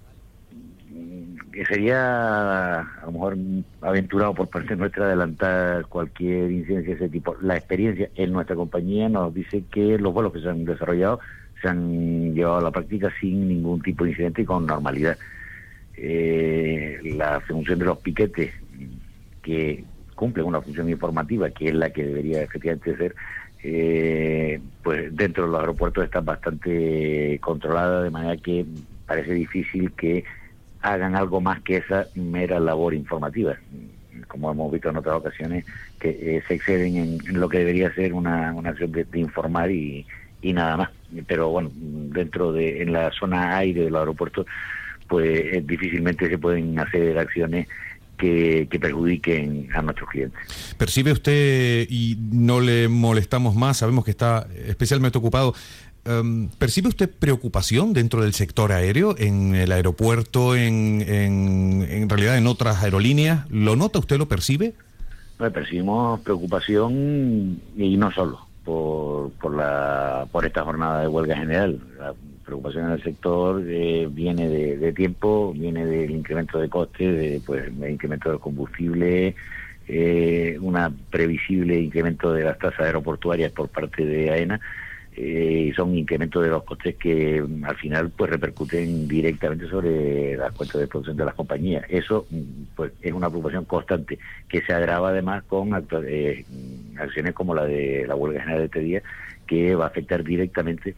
Que sería a lo mejor aventurado por parte nuestra adelantar cualquier incidencia de ese tipo. La experiencia en nuestra compañía nos dice que los vuelos que se han desarrollado se han llevado a la práctica sin ningún tipo de incidente y con normalidad. Eh, la función de los piquetes, que cumplen una función informativa, que es la que debería efectivamente ser, eh, pues dentro de los aeropuertos está bastante controlada, de manera que parece difícil que hagan algo más que esa mera labor informativa, como hemos visto en otras ocasiones, que eh, se exceden en, en lo que debería ser una, una acción de, de informar y, y nada más. Pero bueno, dentro de, en la zona aire de los aeropuertos, pues eh, difícilmente se pueden hacer acciones que, que perjudiquen a nuestros clientes. ¿Percibe usted, y no le molestamos más, sabemos que está especialmente ocupado, um, ¿percibe usted preocupación dentro del sector aéreo, en el aeropuerto, en, en, en realidad en otras aerolíneas? ¿Lo nota usted, lo percibe? Bueno, percibimos preocupación, y no solo por, por, la, por esta jornada de huelga general. La preocupación en el sector eh, viene de, de tiempo, viene del incremento de costes, de, pues, el incremento del combustible, eh, una previsible incremento de las tasas aeroportuarias por parte de AENA, eh, y son incrementos de los costes que al final pues repercuten directamente sobre las cuentas de producción de las compañías. Eso pues es una preocupación constante que se agrava además con actu- eh, acciones como la de la huelga general de este día, que va a afectar directamente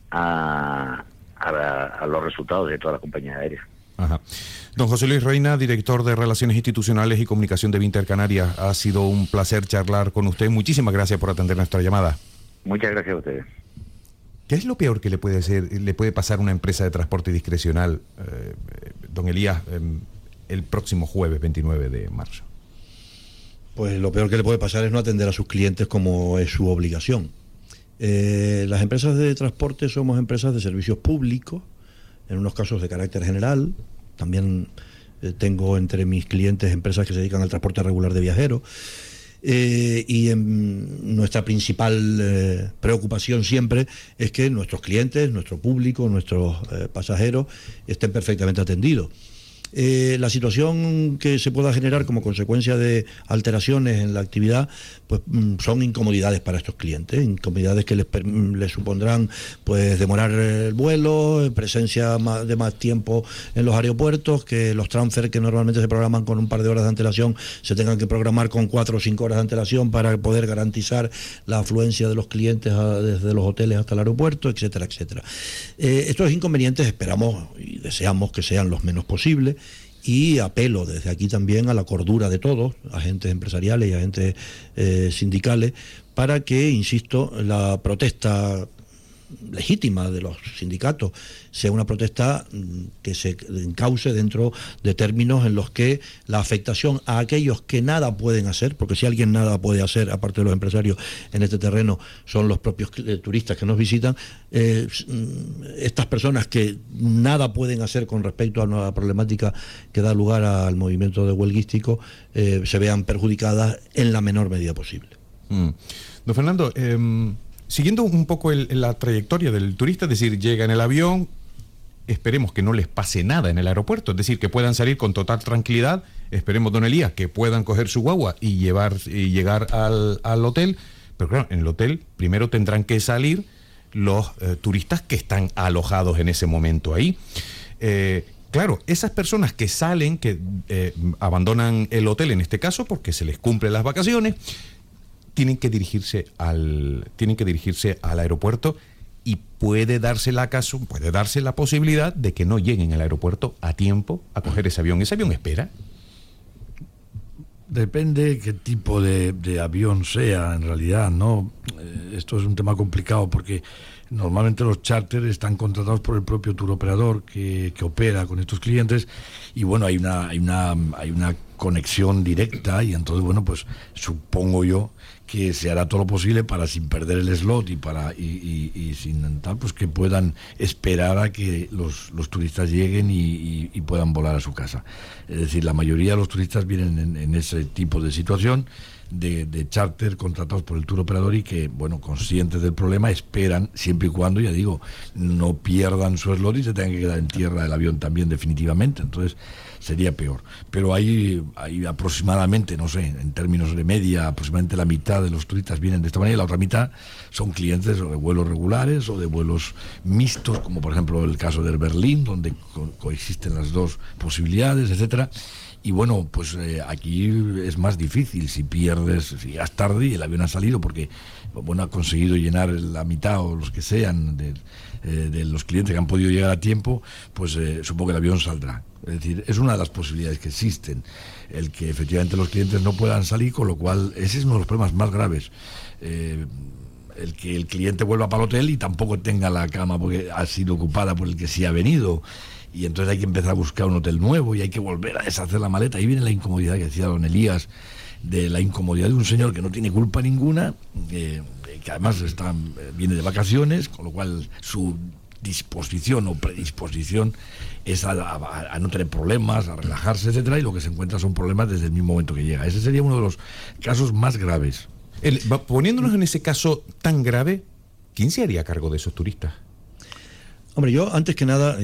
a, a, la, a los resultados de todas las compañías aéreas. Ajá. Don José Luis Reina, director de Relaciones Institucionales y Comunicación de Vinter Canarias, ha sido un placer charlar con usted. Muchísimas gracias por atender nuestra llamada. Muchas gracias a ustedes. ¿Qué es lo peor que le puede ser, le puede pasar a una empresa de transporte discrecional, eh, don Elías, eh, el próximo jueves veintinueve de marzo? Pues lo peor que le puede pasar es no atender a sus clientes como es su obligación. Eh, las empresas de transporte somos empresas de servicios públicos, en unos casos de carácter general. También eh, tengo entre mis clientes empresas que se dedican al transporte regular de viajeros. Eh, y en nuestra principal eh, preocupación siempre es que nuestros clientes, nuestro público, nuestros eh, pasajeros estén perfectamente atendidos. Eh, la situación que se pueda generar como consecuencia de alteraciones en la actividad, pues son incomodidades para estos clientes, incomodidades que les, les supondrán pues demorar el vuelo, presencia de más tiempo en los aeropuertos, que los transfers que normalmente se programan con un par de horas de antelación se tengan que programar con cuatro o cinco horas de antelación para poder garantizar la afluencia de los clientes a, desde los hoteles hasta el aeropuerto, etcétera, etcétera. Eh, estos inconvenientes esperamos y deseamos que sean los menos posibles. Y apelo desde aquí también a la cordura de todos, agentes empresariales y agentes eh, sindicales, para que, insisto, la protesta legítima de los sindicatos sea una protesta que se encauce dentro de términos en los que la afectación a aquellos que nada pueden hacer, porque si alguien nada puede hacer, aparte de los empresarios en este terreno, son los propios turistas que nos visitan, eh, estas personas que nada pueden hacer con respecto a una problemática que da lugar al movimiento de huelguístico, eh, se vean perjudicadas en la menor medida posible. Mm. Don Fernando, eh... siguiendo un poco el, la trayectoria del turista, es decir, llega en el avión, esperemos que no les pase nada en el aeropuerto, es decir, que puedan salir con total tranquilidad, esperemos, don Elías, que puedan coger su guagua y, llevar, y llegar al, al hotel, pero claro, en el hotel primero tendrán que salir los eh, turistas que están alojados en ese momento ahí. Eh, claro, esas personas que salen, que eh, abandonan el hotel en este caso, porque se les cumplen las vacaciones, tienen que dirigirse al tienen que dirigirse al aeropuerto, y puede darse la caso, puede darse la posibilidad de que no lleguen al aeropuerto a tiempo a coger ese avión. ¿Ese avión espera? Depende qué tipo de, de avión sea, en realidad, ¿no? Eh, esto es un tema complicado porque normalmente los charters están contratados por el propio tour operador que, que opera con estos clientes, y bueno, hay una, hay una, hay una conexión directa, y entonces, bueno, pues supongo yo que se hará todo lo posible para, sin perder el slot y para y, y, y sin tal, pues que puedan esperar a que los, los turistas lleguen y, y, y puedan volar a su casa. Es decir, la mayoría de los turistas vienen en, en ese tipo de situación de, de charter contratados por el tour operador, y que, bueno, conscientes del problema, esperan, siempre y cuando, ya digo, no pierdan su slot y se tengan que quedar en tierra del avión también definitivamente. Entonces sería peor. Pero hay, hay aproximadamente, no sé, en términos de media, aproximadamente la mitad de los turistas vienen de esta manera, y la otra mitad son clientes o de vuelos regulares o de vuelos mixtos, como por ejemplo el caso del Berlín, donde co- coexisten las dos posibilidades, etcétera. Y bueno, pues eh, aquí es más difícil si pierdes, si llegas tarde y el avión ha salido, porque bueno, ha conseguido llenar la mitad o los que sean de, eh, de los clientes que han podido llegar a tiempo, pues eh, supongo que el avión saldrá. Es decir, es una de las posibilidades que existen, el que efectivamente los clientes no puedan salir, con lo cual ese es uno de los problemas más graves. Eh, el que el cliente vuelva para el hotel y tampoco tenga la cama porque ha sido ocupada por el que sí ha venido, y entonces hay que empezar a buscar un hotel nuevo y hay que volver a deshacer la maleta. Ahí viene la incomodidad que decía don Elías, de la incomodidad de un señor que no tiene culpa ninguna, eh, que además está, eh, viene de vacaciones, con lo cual su disposición o predisposición es a, a, a no tener problemas, a relajarse, etcétera, y lo que se encuentra son problemas desde el mismo momento que llega. Ese sería uno de los casos más graves. El, poniéndonos en ese caso tan grave, ¿quién se haría cargo de esos turistas? Hombre, yo antes que nada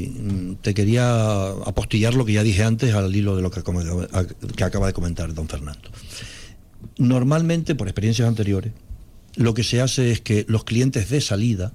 y, te quería apostillar lo que ya dije antes al hilo de lo que, que acaba de comentar don Fernando. Normalmente, por experiencias anteriores, lo que se hace es que los clientes de salida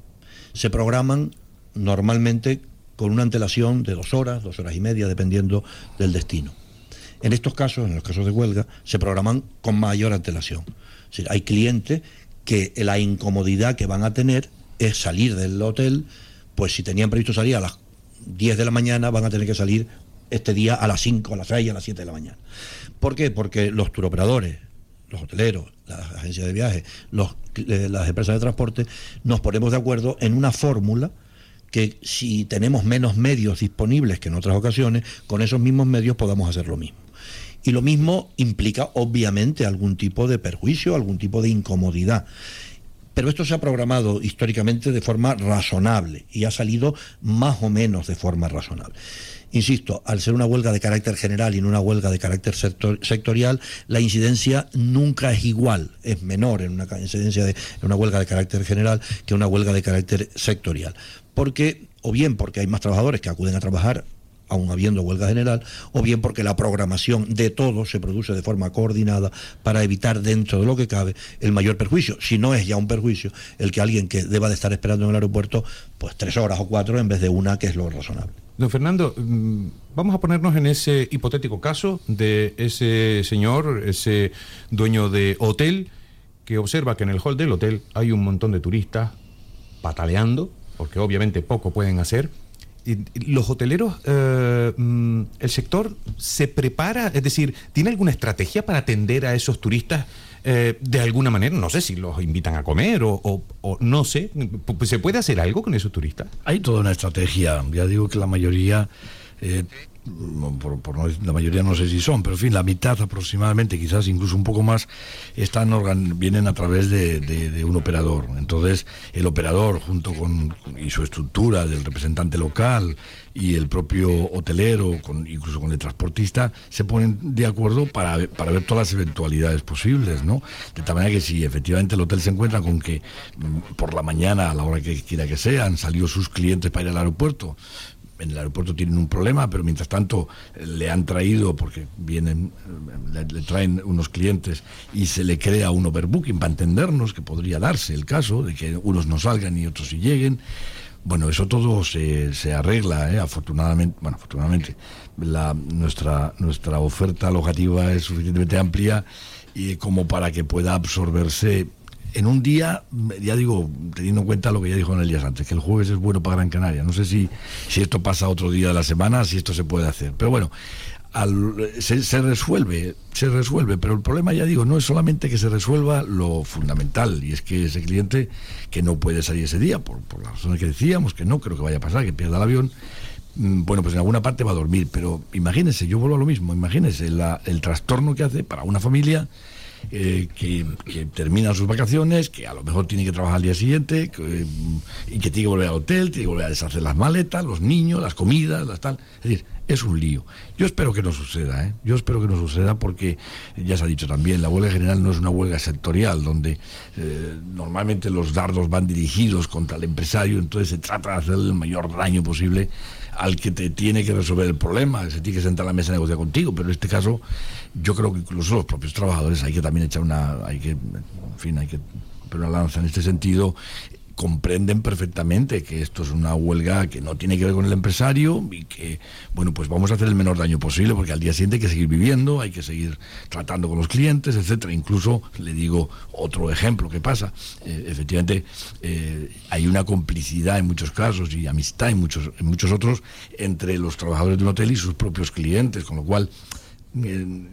se programan normalmente con una antelación de dos horas, dos horas y media, dependiendo del destino. En estos casos, en los casos de huelga, se programan con mayor antelación. Es decir, hay clientes que la incomodidad que van a tener es salir del hotel, pues si tenían previsto salir a las diez de la mañana, van a tener que salir este día a las cinco, a las seis, a las siete de la mañana. ¿Por qué? Porque los turoperadores, los hoteleros, las agencias de viajes, los, eh, las empresas de transporte, nos ponemos de acuerdo en una fórmula que si tenemos menos medios disponibles que en otras ocasiones, con esos mismos medios podamos hacer lo mismo. Y lo mismo implica obviamente algún tipo de perjuicio, algún tipo de incomodidad. Pero esto se ha programado históricamente de forma razonable y ha salido más o menos de forma razonable. Insisto, al ser una huelga de carácter general y no una huelga de carácter sector, sectorial, la incidencia nunca es igual, es menor en una incidencia de en una huelga de carácter general que una huelga de carácter sectorial. Porque, o bien porque hay más trabajadores que acuden a trabajar aún habiendo huelga general, o bien porque la programación de todo se produce de forma coordinada para evitar dentro de lo que cabe el mayor perjuicio. Si no es ya un perjuicio el que alguien que deba de estar esperando en el aeropuerto pues tres horas o cuatro en vez de una, que es lo razonable. Don Fernando, vamos a ponernos en ese hipotético caso de ese señor, ese dueño de hotel, que observa que en el hall del hotel hay un montón de turistas pataleando, porque obviamente poco pueden hacer. Y los hoteleros, eh, el sector se prepara, es decir, ¿tiene alguna estrategia para atender a esos turistas eh, de alguna manera? No sé si los invitan a comer o, o, o no sé, ¿se puede hacer algo con esos turistas? Hay toda una estrategia, ya digo que la mayoría... Eh, Por, por no, la mayoría no sé si son, pero en fin, la mitad aproximadamente, quizás incluso un poco más, están organ, vienen a través de, de, de un operador. Entonces, el operador, junto con y su estructura del representante local y el propio hotelero, con, incluso con el transportista, se ponen de acuerdo para, para ver todas las eventualidades posibles, ¿no? De tal manera que si efectivamente el hotel se encuentra con que por la mañana, a la hora que quiera que sea, han salido sus clientes para ir al aeropuerto, en el aeropuerto tienen un problema, pero mientras tanto le han traído, porque vienen, le, le traen unos clientes y se le crea un overbooking, para entendernos, que podría darse el caso de que unos no salgan y otros sí lleguen. Bueno, eso todo se, se arregla, ¿eh? afortunadamente, bueno, afortunadamente la, nuestra, nuestra oferta alojativa es suficientemente amplia y como para que pueda absorberse en un día, ya digo, teniendo en cuenta lo que ya dijo Elías antes, que el jueves es bueno para Gran Canaria. No sé si, si esto pasa otro día de la semana, si esto se puede hacer. Pero bueno, al, se, se resuelve, se resuelve. Pero el problema, ya digo, no es solamente que se resuelva lo fundamental, y es que ese cliente que no puede salir ese día, por, por las razones que decíamos, que no creo que vaya a pasar, que pierda el avión, bueno, pues en alguna parte va a dormir. Pero imagínense, yo vuelvo a lo mismo, imagínense la, el trastorno que hace para una familia Eh, que, que terminan sus vacaciones, que a lo mejor tiene que trabajar al día siguiente, que, y que tiene que volver al hotel, tiene que volver a deshacer las maletas, los niños, las comidas, las tal. Es decir, es un lío. Yo espero que no suceda, ¿eh? Yo espero que no suceda porque, ya se ha dicho también, la huelga general no es una huelga sectorial, donde eh, normalmente los dardos van dirigidos contra el empresario, entonces se trata de hacer el mayor daño posible al que te tiene que resolver el problema, se tiene que sentar a la mesa a negociar contigo, pero en este caso yo creo que incluso los propios trabajadores hay que también echar una, hay que, en fin, hay que poner una lanza en este sentido. Comprenden perfectamente que esto es una huelga que no tiene que ver con el empresario y que, bueno, pues vamos a hacer el menor daño posible porque al día siguiente hay que seguir viviendo, hay que seguir tratando con los clientes, etcétera. Incluso, le digo otro ejemplo que pasa, eh, efectivamente eh, hay una complicidad en muchos casos y amistad en muchos, en muchos otros entre los trabajadores de un hotel y sus propios clientes, con lo cual... Eh,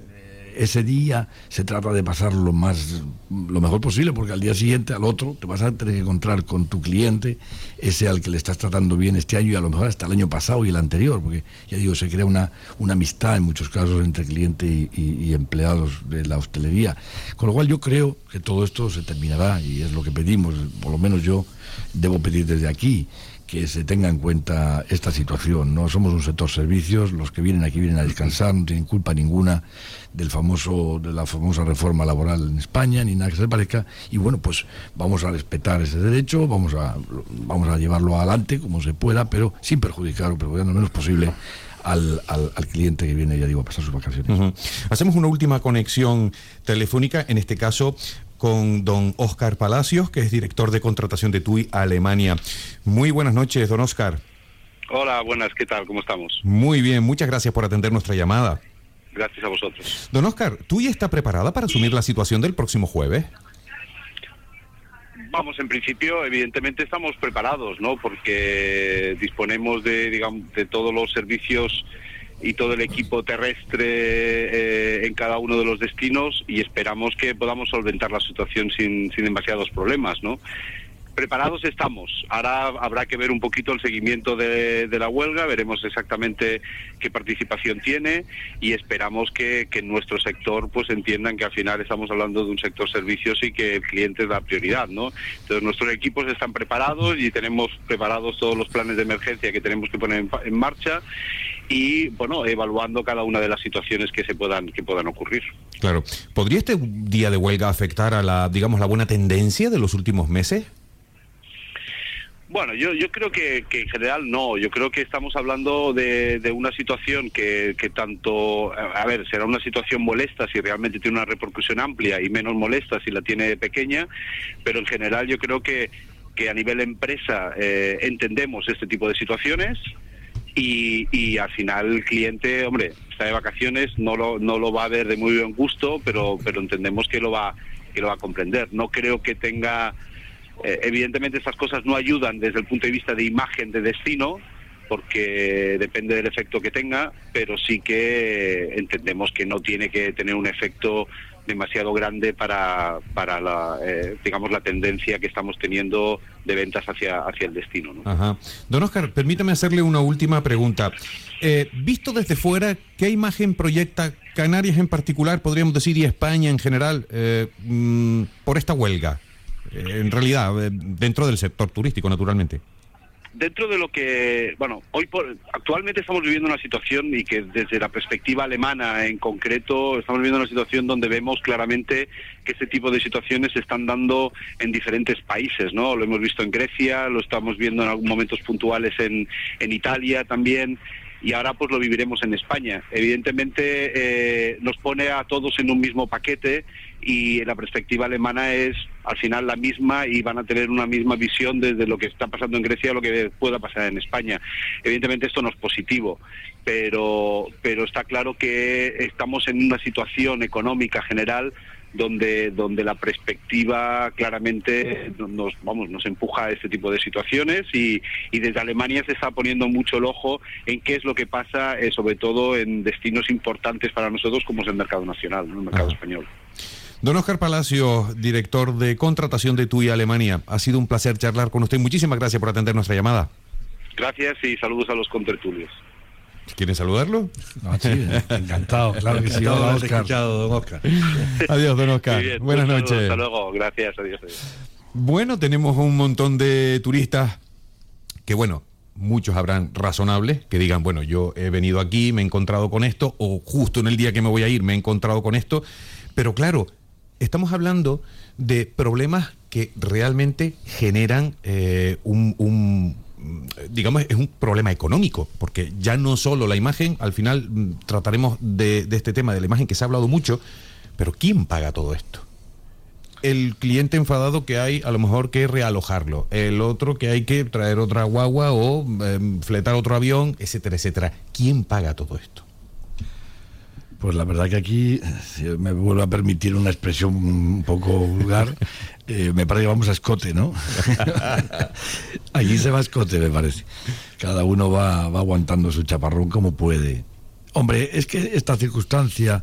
ese día se trata de pasarlo lo más lo mejor posible, porque al día siguiente, al otro, te vas a tener que encontrar con tu cliente, ese al que le estás tratando bien este año y a lo mejor hasta el año pasado y el anterior, porque ya digo, se crea una, una amistad en muchos casos entre cliente y, y, y empleados de la hostelería. Con lo cual yo creo que todo esto se terminará y es lo que pedimos, por lo menos yo debo pedir desde aquí, que se tenga en cuenta esta situación. No somos un sector servicios, los que vienen aquí vienen a descansar, no tienen culpa ninguna del famoso de la famosa reforma laboral en España, ni nada que se le parezca, y bueno, pues vamos a respetar ese derecho, vamos a vamos a llevarlo adelante como se pueda, pero sin perjudicar o perjudicando lo menos posible Al, al, al cliente que viene, ya digo, a pasar sus vacaciones. Uh-huh. Hacemos una última conexión telefónica, en este caso con don Óscar Palacios, que es director de contratación de T U I Alemania. Muy buenas noches, don Óscar. Hola, buenas, ¿qué tal? ¿Cómo estamos? Muy bien, muchas gracias por atender nuestra llamada. Gracias a vosotros. Don Óscar, ¿T U I está preparada para asumir la situación del próximo jueves? Vamos, en principio, evidentemente estamos preparados, ¿no? Porque disponemos de, digamos, de todos los servicios y todo el equipo terrestre eh, en cada uno de los destinos y esperamos que podamos solventar la situación sin, sin demasiados problemas, ¿no? Preparados estamos. Ahora habrá que ver un poquito el seguimiento de, de la huelga, veremos exactamente qué participación tiene y esperamos que, que en nuestro sector pues entiendan que al final estamos hablando de un sector servicios y que el cliente es la prioridad, ¿no? Entonces nuestros equipos están preparados y tenemos preparados todos los planes de emergencia que tenemos que poner en, en marcha y, bueno, evaluando cada una de las situaciones que se puedan que puedan ocurrir. Claro. ¿Podría este día de huelga afectar a la, digamos, la buena tendencia de los últimos meses? Bueno, yo yo creo que, que en general no. Yo creo que estamos hablando de, de una situación que, que tanto, a ver, será una situación molesta si realmente tiene una repercusión amplia y menos molesta si la tiene pequeña, pero en general yo creo que, que a nivel empresa eh, entendemos este tipo de situaciones y, y al final el cliente, hombre, está de vacaciones, no lo no lo va a ver de muy buen gusto, pero pero entendemos que lo va que lo va a comprender. No creo que tenga Eh, evidentemente estas cosas no ayudan desde el punto de vista de imagen de destino, porque depende del efecto que tenga, pero sí que entendemos que no tiene que tener un efecto demasiado grande para para la eh, digamos la tendencia que estamos teniendo de ventas hacia hacia el destino, ¿no? Ajá. Don Óscar, permítame hacerle una última pregunta. Eh, visto desde fuera, ¿qué imagen proyecta Canarias en particular, podríamos decir, y España en general, eh, mm, por esta huelga? En realidad, dentro del sector turístico, naturalmente. Dentro de lo que, bueno, hoy por, actualmente estamos viviendo una situación y que desde la perspectiva alemana en concreto, estamos viviendo una situación donde vemos claramente que este tipo de situaciones se están dando en diferentes países, ¿no? Lo hemos visto en Grecia, lo estamos viendo en algunos momentos puntuales en, en Italia también, y ahora pues lo viviremos en España. Evidentemente eh, nos pone a todos en un mismo paquete y la perspectiva alemana es al final la misma y van a tener una misma visión desde lo que está pasando en Grecia a lo que pueda pasar en España. Evidentemente esto no es positivo, pero pero está claro que estamos en una situación económica general donde donde la perspectiva claramente nos vamos nos empuja a este tipo de situaciones y, y desde Alemania se está poniendo mucho el ojo en qué es lo que pasa, eh, sobre todo en destinos importantes para nosotros como es el mercado nacional, ¿no? El mercado Ajá. español. Don Óscar Palacios, director de contratación de T U I Alemania, ha sido un placer charlar con usted. Muchísimas gracias por atender nuestra llamada. Gracias y saludos a los contertulios. ¿Quieren saludarlo? No, sí, encantado, claro que sí. Hola, Óscar. Don Óscar. Adiós, don Óscar. Bien, buenas saludo, noches. Hasta luego, gracias, adiós, adiós. Bueno, tenemos un montón de turistas que, bueno, muchos habrán razonables, que digan, bueno, yo he venido aquí, me he encontrado con esto, o justo en el día que me voy a ir me he encontrado con esto, pero claro, estamos hablando de problemas que realmente generan eh, un, un, digamos, es un problema económico, porque ya no solo la imagen, al final trataremos de, de este tema de la imagen que se ha hablado mucho, pero ¿quién paga todo esto? El cliente enfadado que hay a lo mejor que realojarlo, el otro que hay que traer otra guagua o eh, fletar otro avión, etcétera, etcétera. ¿Quién paga todo esto? Pues la verdad que aquí, si me vuelvo a permitir una expresión un poco vulgar, eh, me parece que vamos a escote, ¿no? Aquí se va a escote, me parece. Cada uno va, va aguantando su chaparrón como puede. Hombre, es que esta circunstancia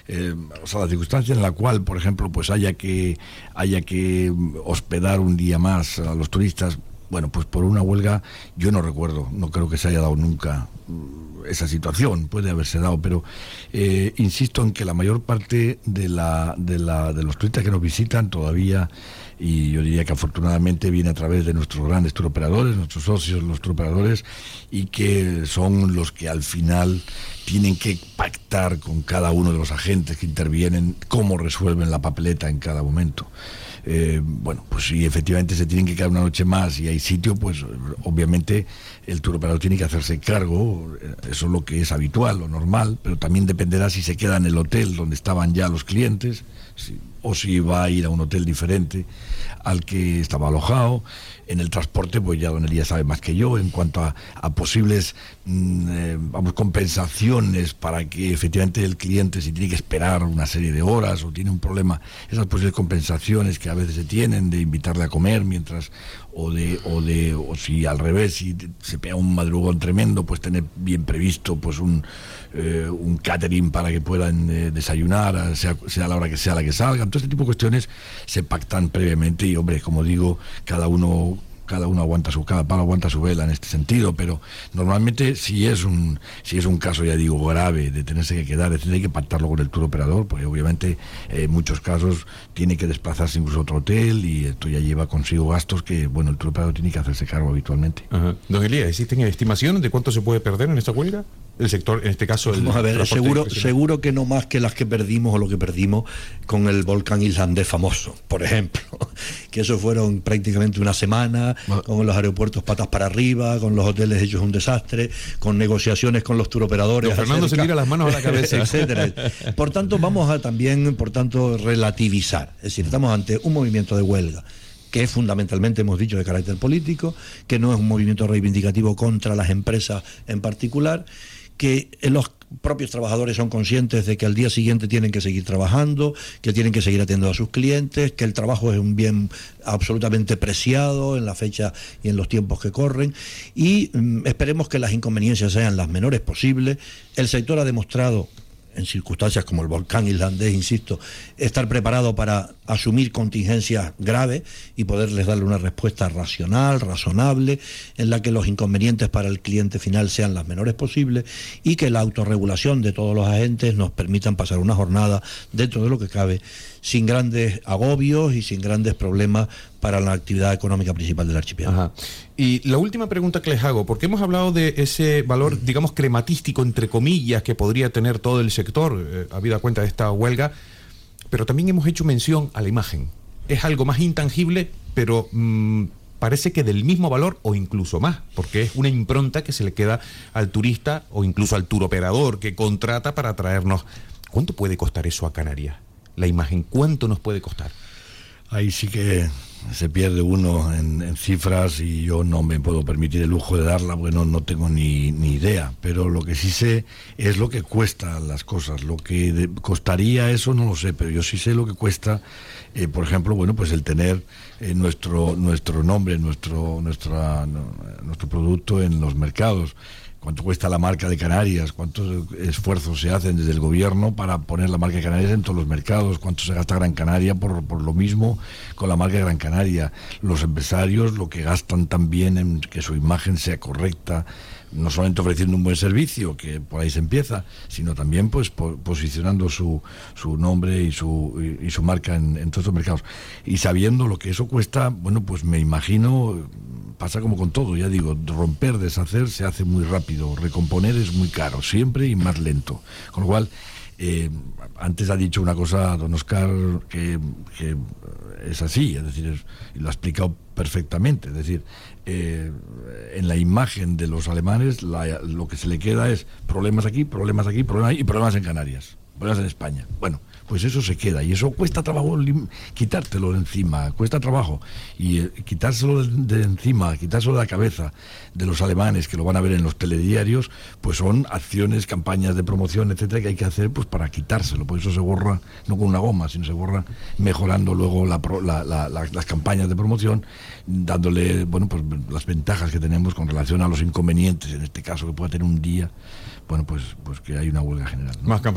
eh, o sea, la circunstancia en la cual, por ejemplo, pues haya que haya que hospedar un día más a los turistas, bueno, pues por una huelga yo no recuerdo, no creo que se haya dado nunca esa situación, puede haberse dado, pero eh, insisto en que la mayor parte de la, de la de los turistas que nos visitan todavía, y yo diría que afortunadamente viene a través de nuestros grandes turoperadores, nuestros socios, los turoperadores, y que son los que al final tienen que pactar con cada uno de los agentes que intervienen cómo resuelven la papeleta en cada momento. Eh, bueno, pues si efectivamente se tienen que quedar una noche más y hay sitio, pues obviamente el turoperador tiene que hacerse cargo, eso es lo que es habitual, lo normal, pero también dependerá si se queda en el hotel donde estaban ya los clientes, si, o si va a ir a un hotel diferente al que estaba alojado. En el transporte, pues ya don Elías sabe más que yo en cuanto a, a posibles mmm, eh, vamos, compensaciones para que efectivamente el cliente, si tiene que esperar una serie de horas o tiene un problema, esas posibles compensaciones que a veces se tienen de invitarle a comer mientras, o de, o de, o si al revés, si se pega un madrugón tremendo, pues tener bien previsto pues un, eh, un catering para que puedan eh, desayunar, sea, sea la hora que sea la que salgan. Todo este tipo de cuestiones se pactan previamente y, hombre, como digo, cada uno cada uno aguanta su, cada palo aguanta su vela en este sentido, pero normalmente si es un si es un caso, ya digo, grave de tenerse que quedar, es decir, hay que pactarlo con el tour operador, porque obviamente eh, en muchos casos tiene que desplazarse incluso a otro hotel y esto ya lleva consigo gastos que, bueno, el tour operador tiene que hacerse cargo habitualmente. Ajá. Don Elías, ¿existen estimaciones de cuánto se puede perder en esta huelga? El sector, en este caso, el Vamos a ver, seguro, seguro que no más que las que perdimos o lo que perdimos con el volcán islandés famoso, por ejemplo, que eso fueron prácticamente una semana, bueno, con los aeropuertos patas para arriba, con los hoteles hechos un desastre, con negociaciones con los turoperadores. Don Fernando acerca, se tira las manos a la cabeza, etcétera. Por tanto, vamos a también, por tanto, relativizar. Es decir, estamos ante un movimiento de huelga que es fundamentalmente, hemos dicho, de carácter político, que no es un movimiento reivindicativo contra las empresas en particular, que los propios trabajadores son conscientes de que al día siguiente tienen que seguir trabajando, que tienen que seguir atendiendo a sus clientes, que el trabajo es un bien absolutamente preciado en la fecha y en los tiempos que corren, y mm, esperemos que las inconveniencias sean las menores posibles. El sector ha demostrado, en circunstancias como el volcán islandés, insisto, estar preparado para asumir contingencias graves y poderles darle una respuesta racional, razonable, en la que los inconvenientes para el cliente final sean las menores posibles y que la autorregulación de todos los agentes nos permitan pasar una jornada dentro de lo que cabe, sin grandes agobios y sin grandes problemas para la actividad económica principal del archipiélago. Ajá. Y la última pregunta que les hago, porque hemos hablado de ese valor, digamos, crematístico, entre comillas, que podría tener todo el sector, eh, habida cuenta de esta huelga, pero también hemos hecho mención a la imagen. Es algo más intangible, pero mmm, parece que del mismo valor o incluso más, porque es una impronta que se le queda al turista o incluso al turoperador que contrata para traernos. ¿Cuánto puede costar eso a Canarias? La imagen, ¿cuánto nos puede costar? Ahí sí que se pierde uno en, en cifras y yo no me puedo permitir el lujo de darla, porque no, no tengo ni, ni idea, pero lo que sí sé es lo que cuestan las cosas. Lo que de, costaría eso no lo sé, pero yo sí sé lo que cuesta, eh, por ejemplo, bueno, pues el tener eh, nuestro nuestro nombre, nuestro nuestra, no, nuestro producto en los mercados. ¿Cuánto cuesta la marca de Canarias? ¿Cuántos esfuerzos se hacen desde el gobierno para poner la marca de Canarias en todos los mercados? ¿Cuánto se gasta Gran Canaria por, por lo mismo con la marca de Gran Canaria? Los empresarios lo que gastan también en que su imagen sea correcta, no solamente ofreciendo un buen servicio, que por ahí se empieza, sino también pues po posicionando su, su nombre y su, y, y su marca en, en todos los mercados. Y sabiendo lo que eso cuesta, bueno, pues me imagino, pasa como con todo, ya digo, romper, deshacer se hace muy rápido, recomponer es muy caro, siempre y más lento. Con lo cual, eh, antes ha dicho una cosa don Oscar que, que es así, es decir, es, y lo ha explicado perfectamente, es decir, eh, en la imagen de los alemanes la, lo que se le queda es problemas aquí, problemas aquí, problemas ahí, y problemas en Canarias, problemas en España. Bueno, pues eso se queda y eso cuesta trabajo quitártelo de encima, cuesta trabajo y eh, quitárselo de, de encima, quitárselo de la cabeza de los alemanes que lo van a ver en los telediarios, pues son acciones, campañas de promoción, etcétera, que hay que hacer pues para quitárselo, pues eso se borra no con una goma, sino se borra mejorando luego la, la, la, la, las campañas de promoción, dándole, bueno, pues las ventajas que tenemos con relación a los inconvenientes, en este caso que pueda tener un día, bueno, pues, pues que hay una huelga general, ¿no? Más campañas de promoción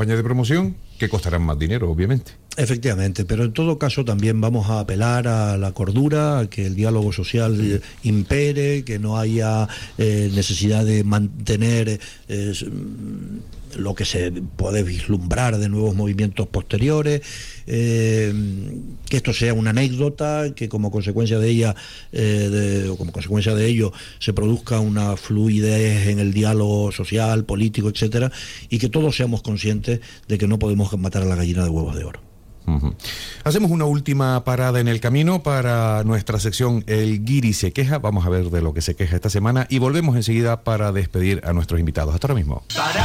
promoción que costarán más dinero, obviamente. Efectivamente, pero en todo caso también vamos a apelar a la cordura, a que el diálogo social eh, impere, que no haya eh, necesidad de mantener eh, lo que se puede vislumbrar de nuevos movimientos posteriores, eh, que esto sea una anécdota, que como consecuencia de ella eh, de, o como consecuencia de ello se produzca una fluidez en el diálogo social, político, etcétera, y que todos seamos conscientes de que no podemos matar a la gallina de huevos de oro. Uh-huh. Hacemos una última parada en el camino para nuestra sección El Guiri se queja. Vamos a ver de lo que se queja esta semana y volvemos enseguida para despedir a nuestros invitados. Hasta ahora mismo.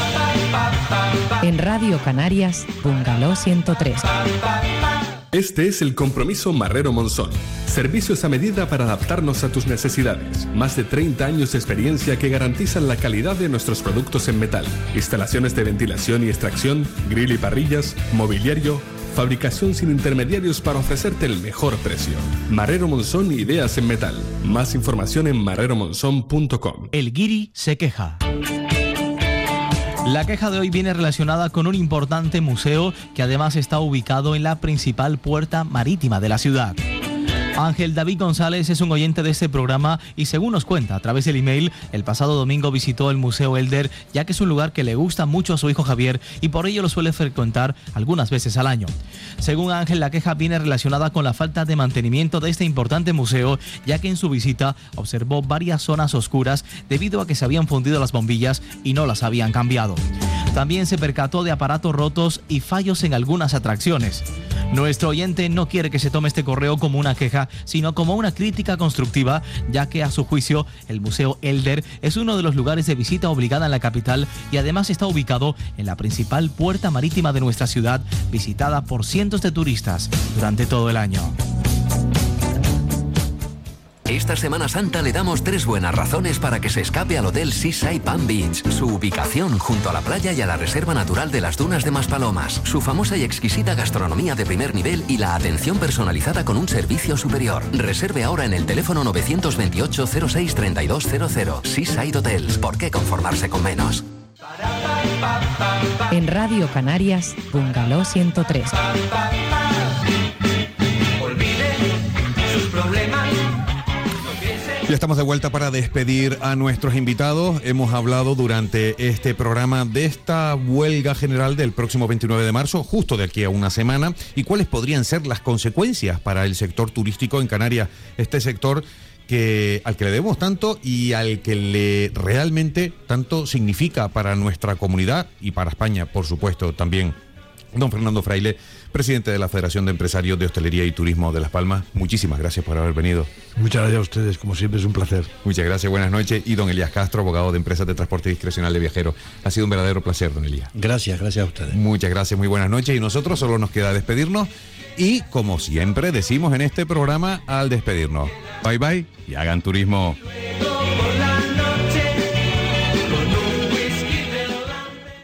En Radio Canarias, Bungalow ciento tres. Este es el compromiso Marrero Monzón. Servicios a medida para adaptarnos a tus necesidades. Más de treinta años de experiencia que garantizan la calidad de nuestros productos en metal. Instalaciones de ventilación y extracción, grill y parrillas, mobiliario, fabricación sin intermediarios para ofrecerte el mejor precio. Marrero Monzón, ideas en metal. Más información en marrero monzón punto com. El Guiri se queja. La queja de hoy viene relacionada con un importante museo que además está ubicado en la principal puerta marítima de la ciudad. Ángel David González es un oyente de este programa y según nos cuenta a través del email, el pasado domingo visitó el Museo Elder, ya que es un lugar que le gusta mucho a su hijo Javier y por ello lo suele frecuentar algunas veces al año. Según Ángel, la queja viene relacionada con la falta de mantenimiento de este importante museo, ya que en su visita observó varias zonas oscuras debido a que se habían fundido las bombillas y no las habían cambiado. También se percató de aparatos rotos y fallos en algunas atracciones. Nuestro oyente no quiere que se tome este correo como una queja, sino como una crítica constructiva, ya que a su juicio el Museo Elder es uno de los lugares de visita obligada en la capital y además está ubicado en la principal puerta marítima de nuestra ciudad, visitada por cientos de turistas durante todo el año. Esta Semana Santa le damos tres buenas razones para que se escape al Hotel Seaside Palm Beach. Su ubicación junto a la playa y a la Reserva Natural de las Dunas de Maspalomas. Su famosa y exquisita gastronomía de primer nivel y la atención personalizada con un servicio superior. Reserve ahora en el teléfono nueve dos ocho, cero seis, tres dos cero cero. Seaside Hotels. ¿Por qué conformarse con menos? En Radio Canarias, Bungalow ciento tres. Olvide sus problemas. Ya estamos de vuelta para despedir a nuestros invitados. Hemos hablado durante este programa de esta huelga general del próximo veintinueve de marzo, justo de aquí a una semana, y cuáles podrían ser las consecuencias para el sector turístico en Canarias, este sector que al que le debemos tanto y al que le realmente tanto significa para nuestra comunidad y para España, por supuesto, también. Don Fernando Fraile, presidente de la Federación de Empresarios de Hostelería y Turismo de Las Palmas, muchísimas gracias por haber venido. Muchas gracias a ustedes, como siempre es un placer. Muchas gracias, buenas noches. Y don Elías Castro, abogado de Empresas de Transporte Discrecional de Viajeros. Ha sido un verdadero placer, don Elías. Gracias, gracias a ustedes. Muchas gracias, muy buenas noches. Y nosotros solo nos queda despedirnos. Y como siempre decimos en este programa al despedirnos, bye bye y hagan turismo.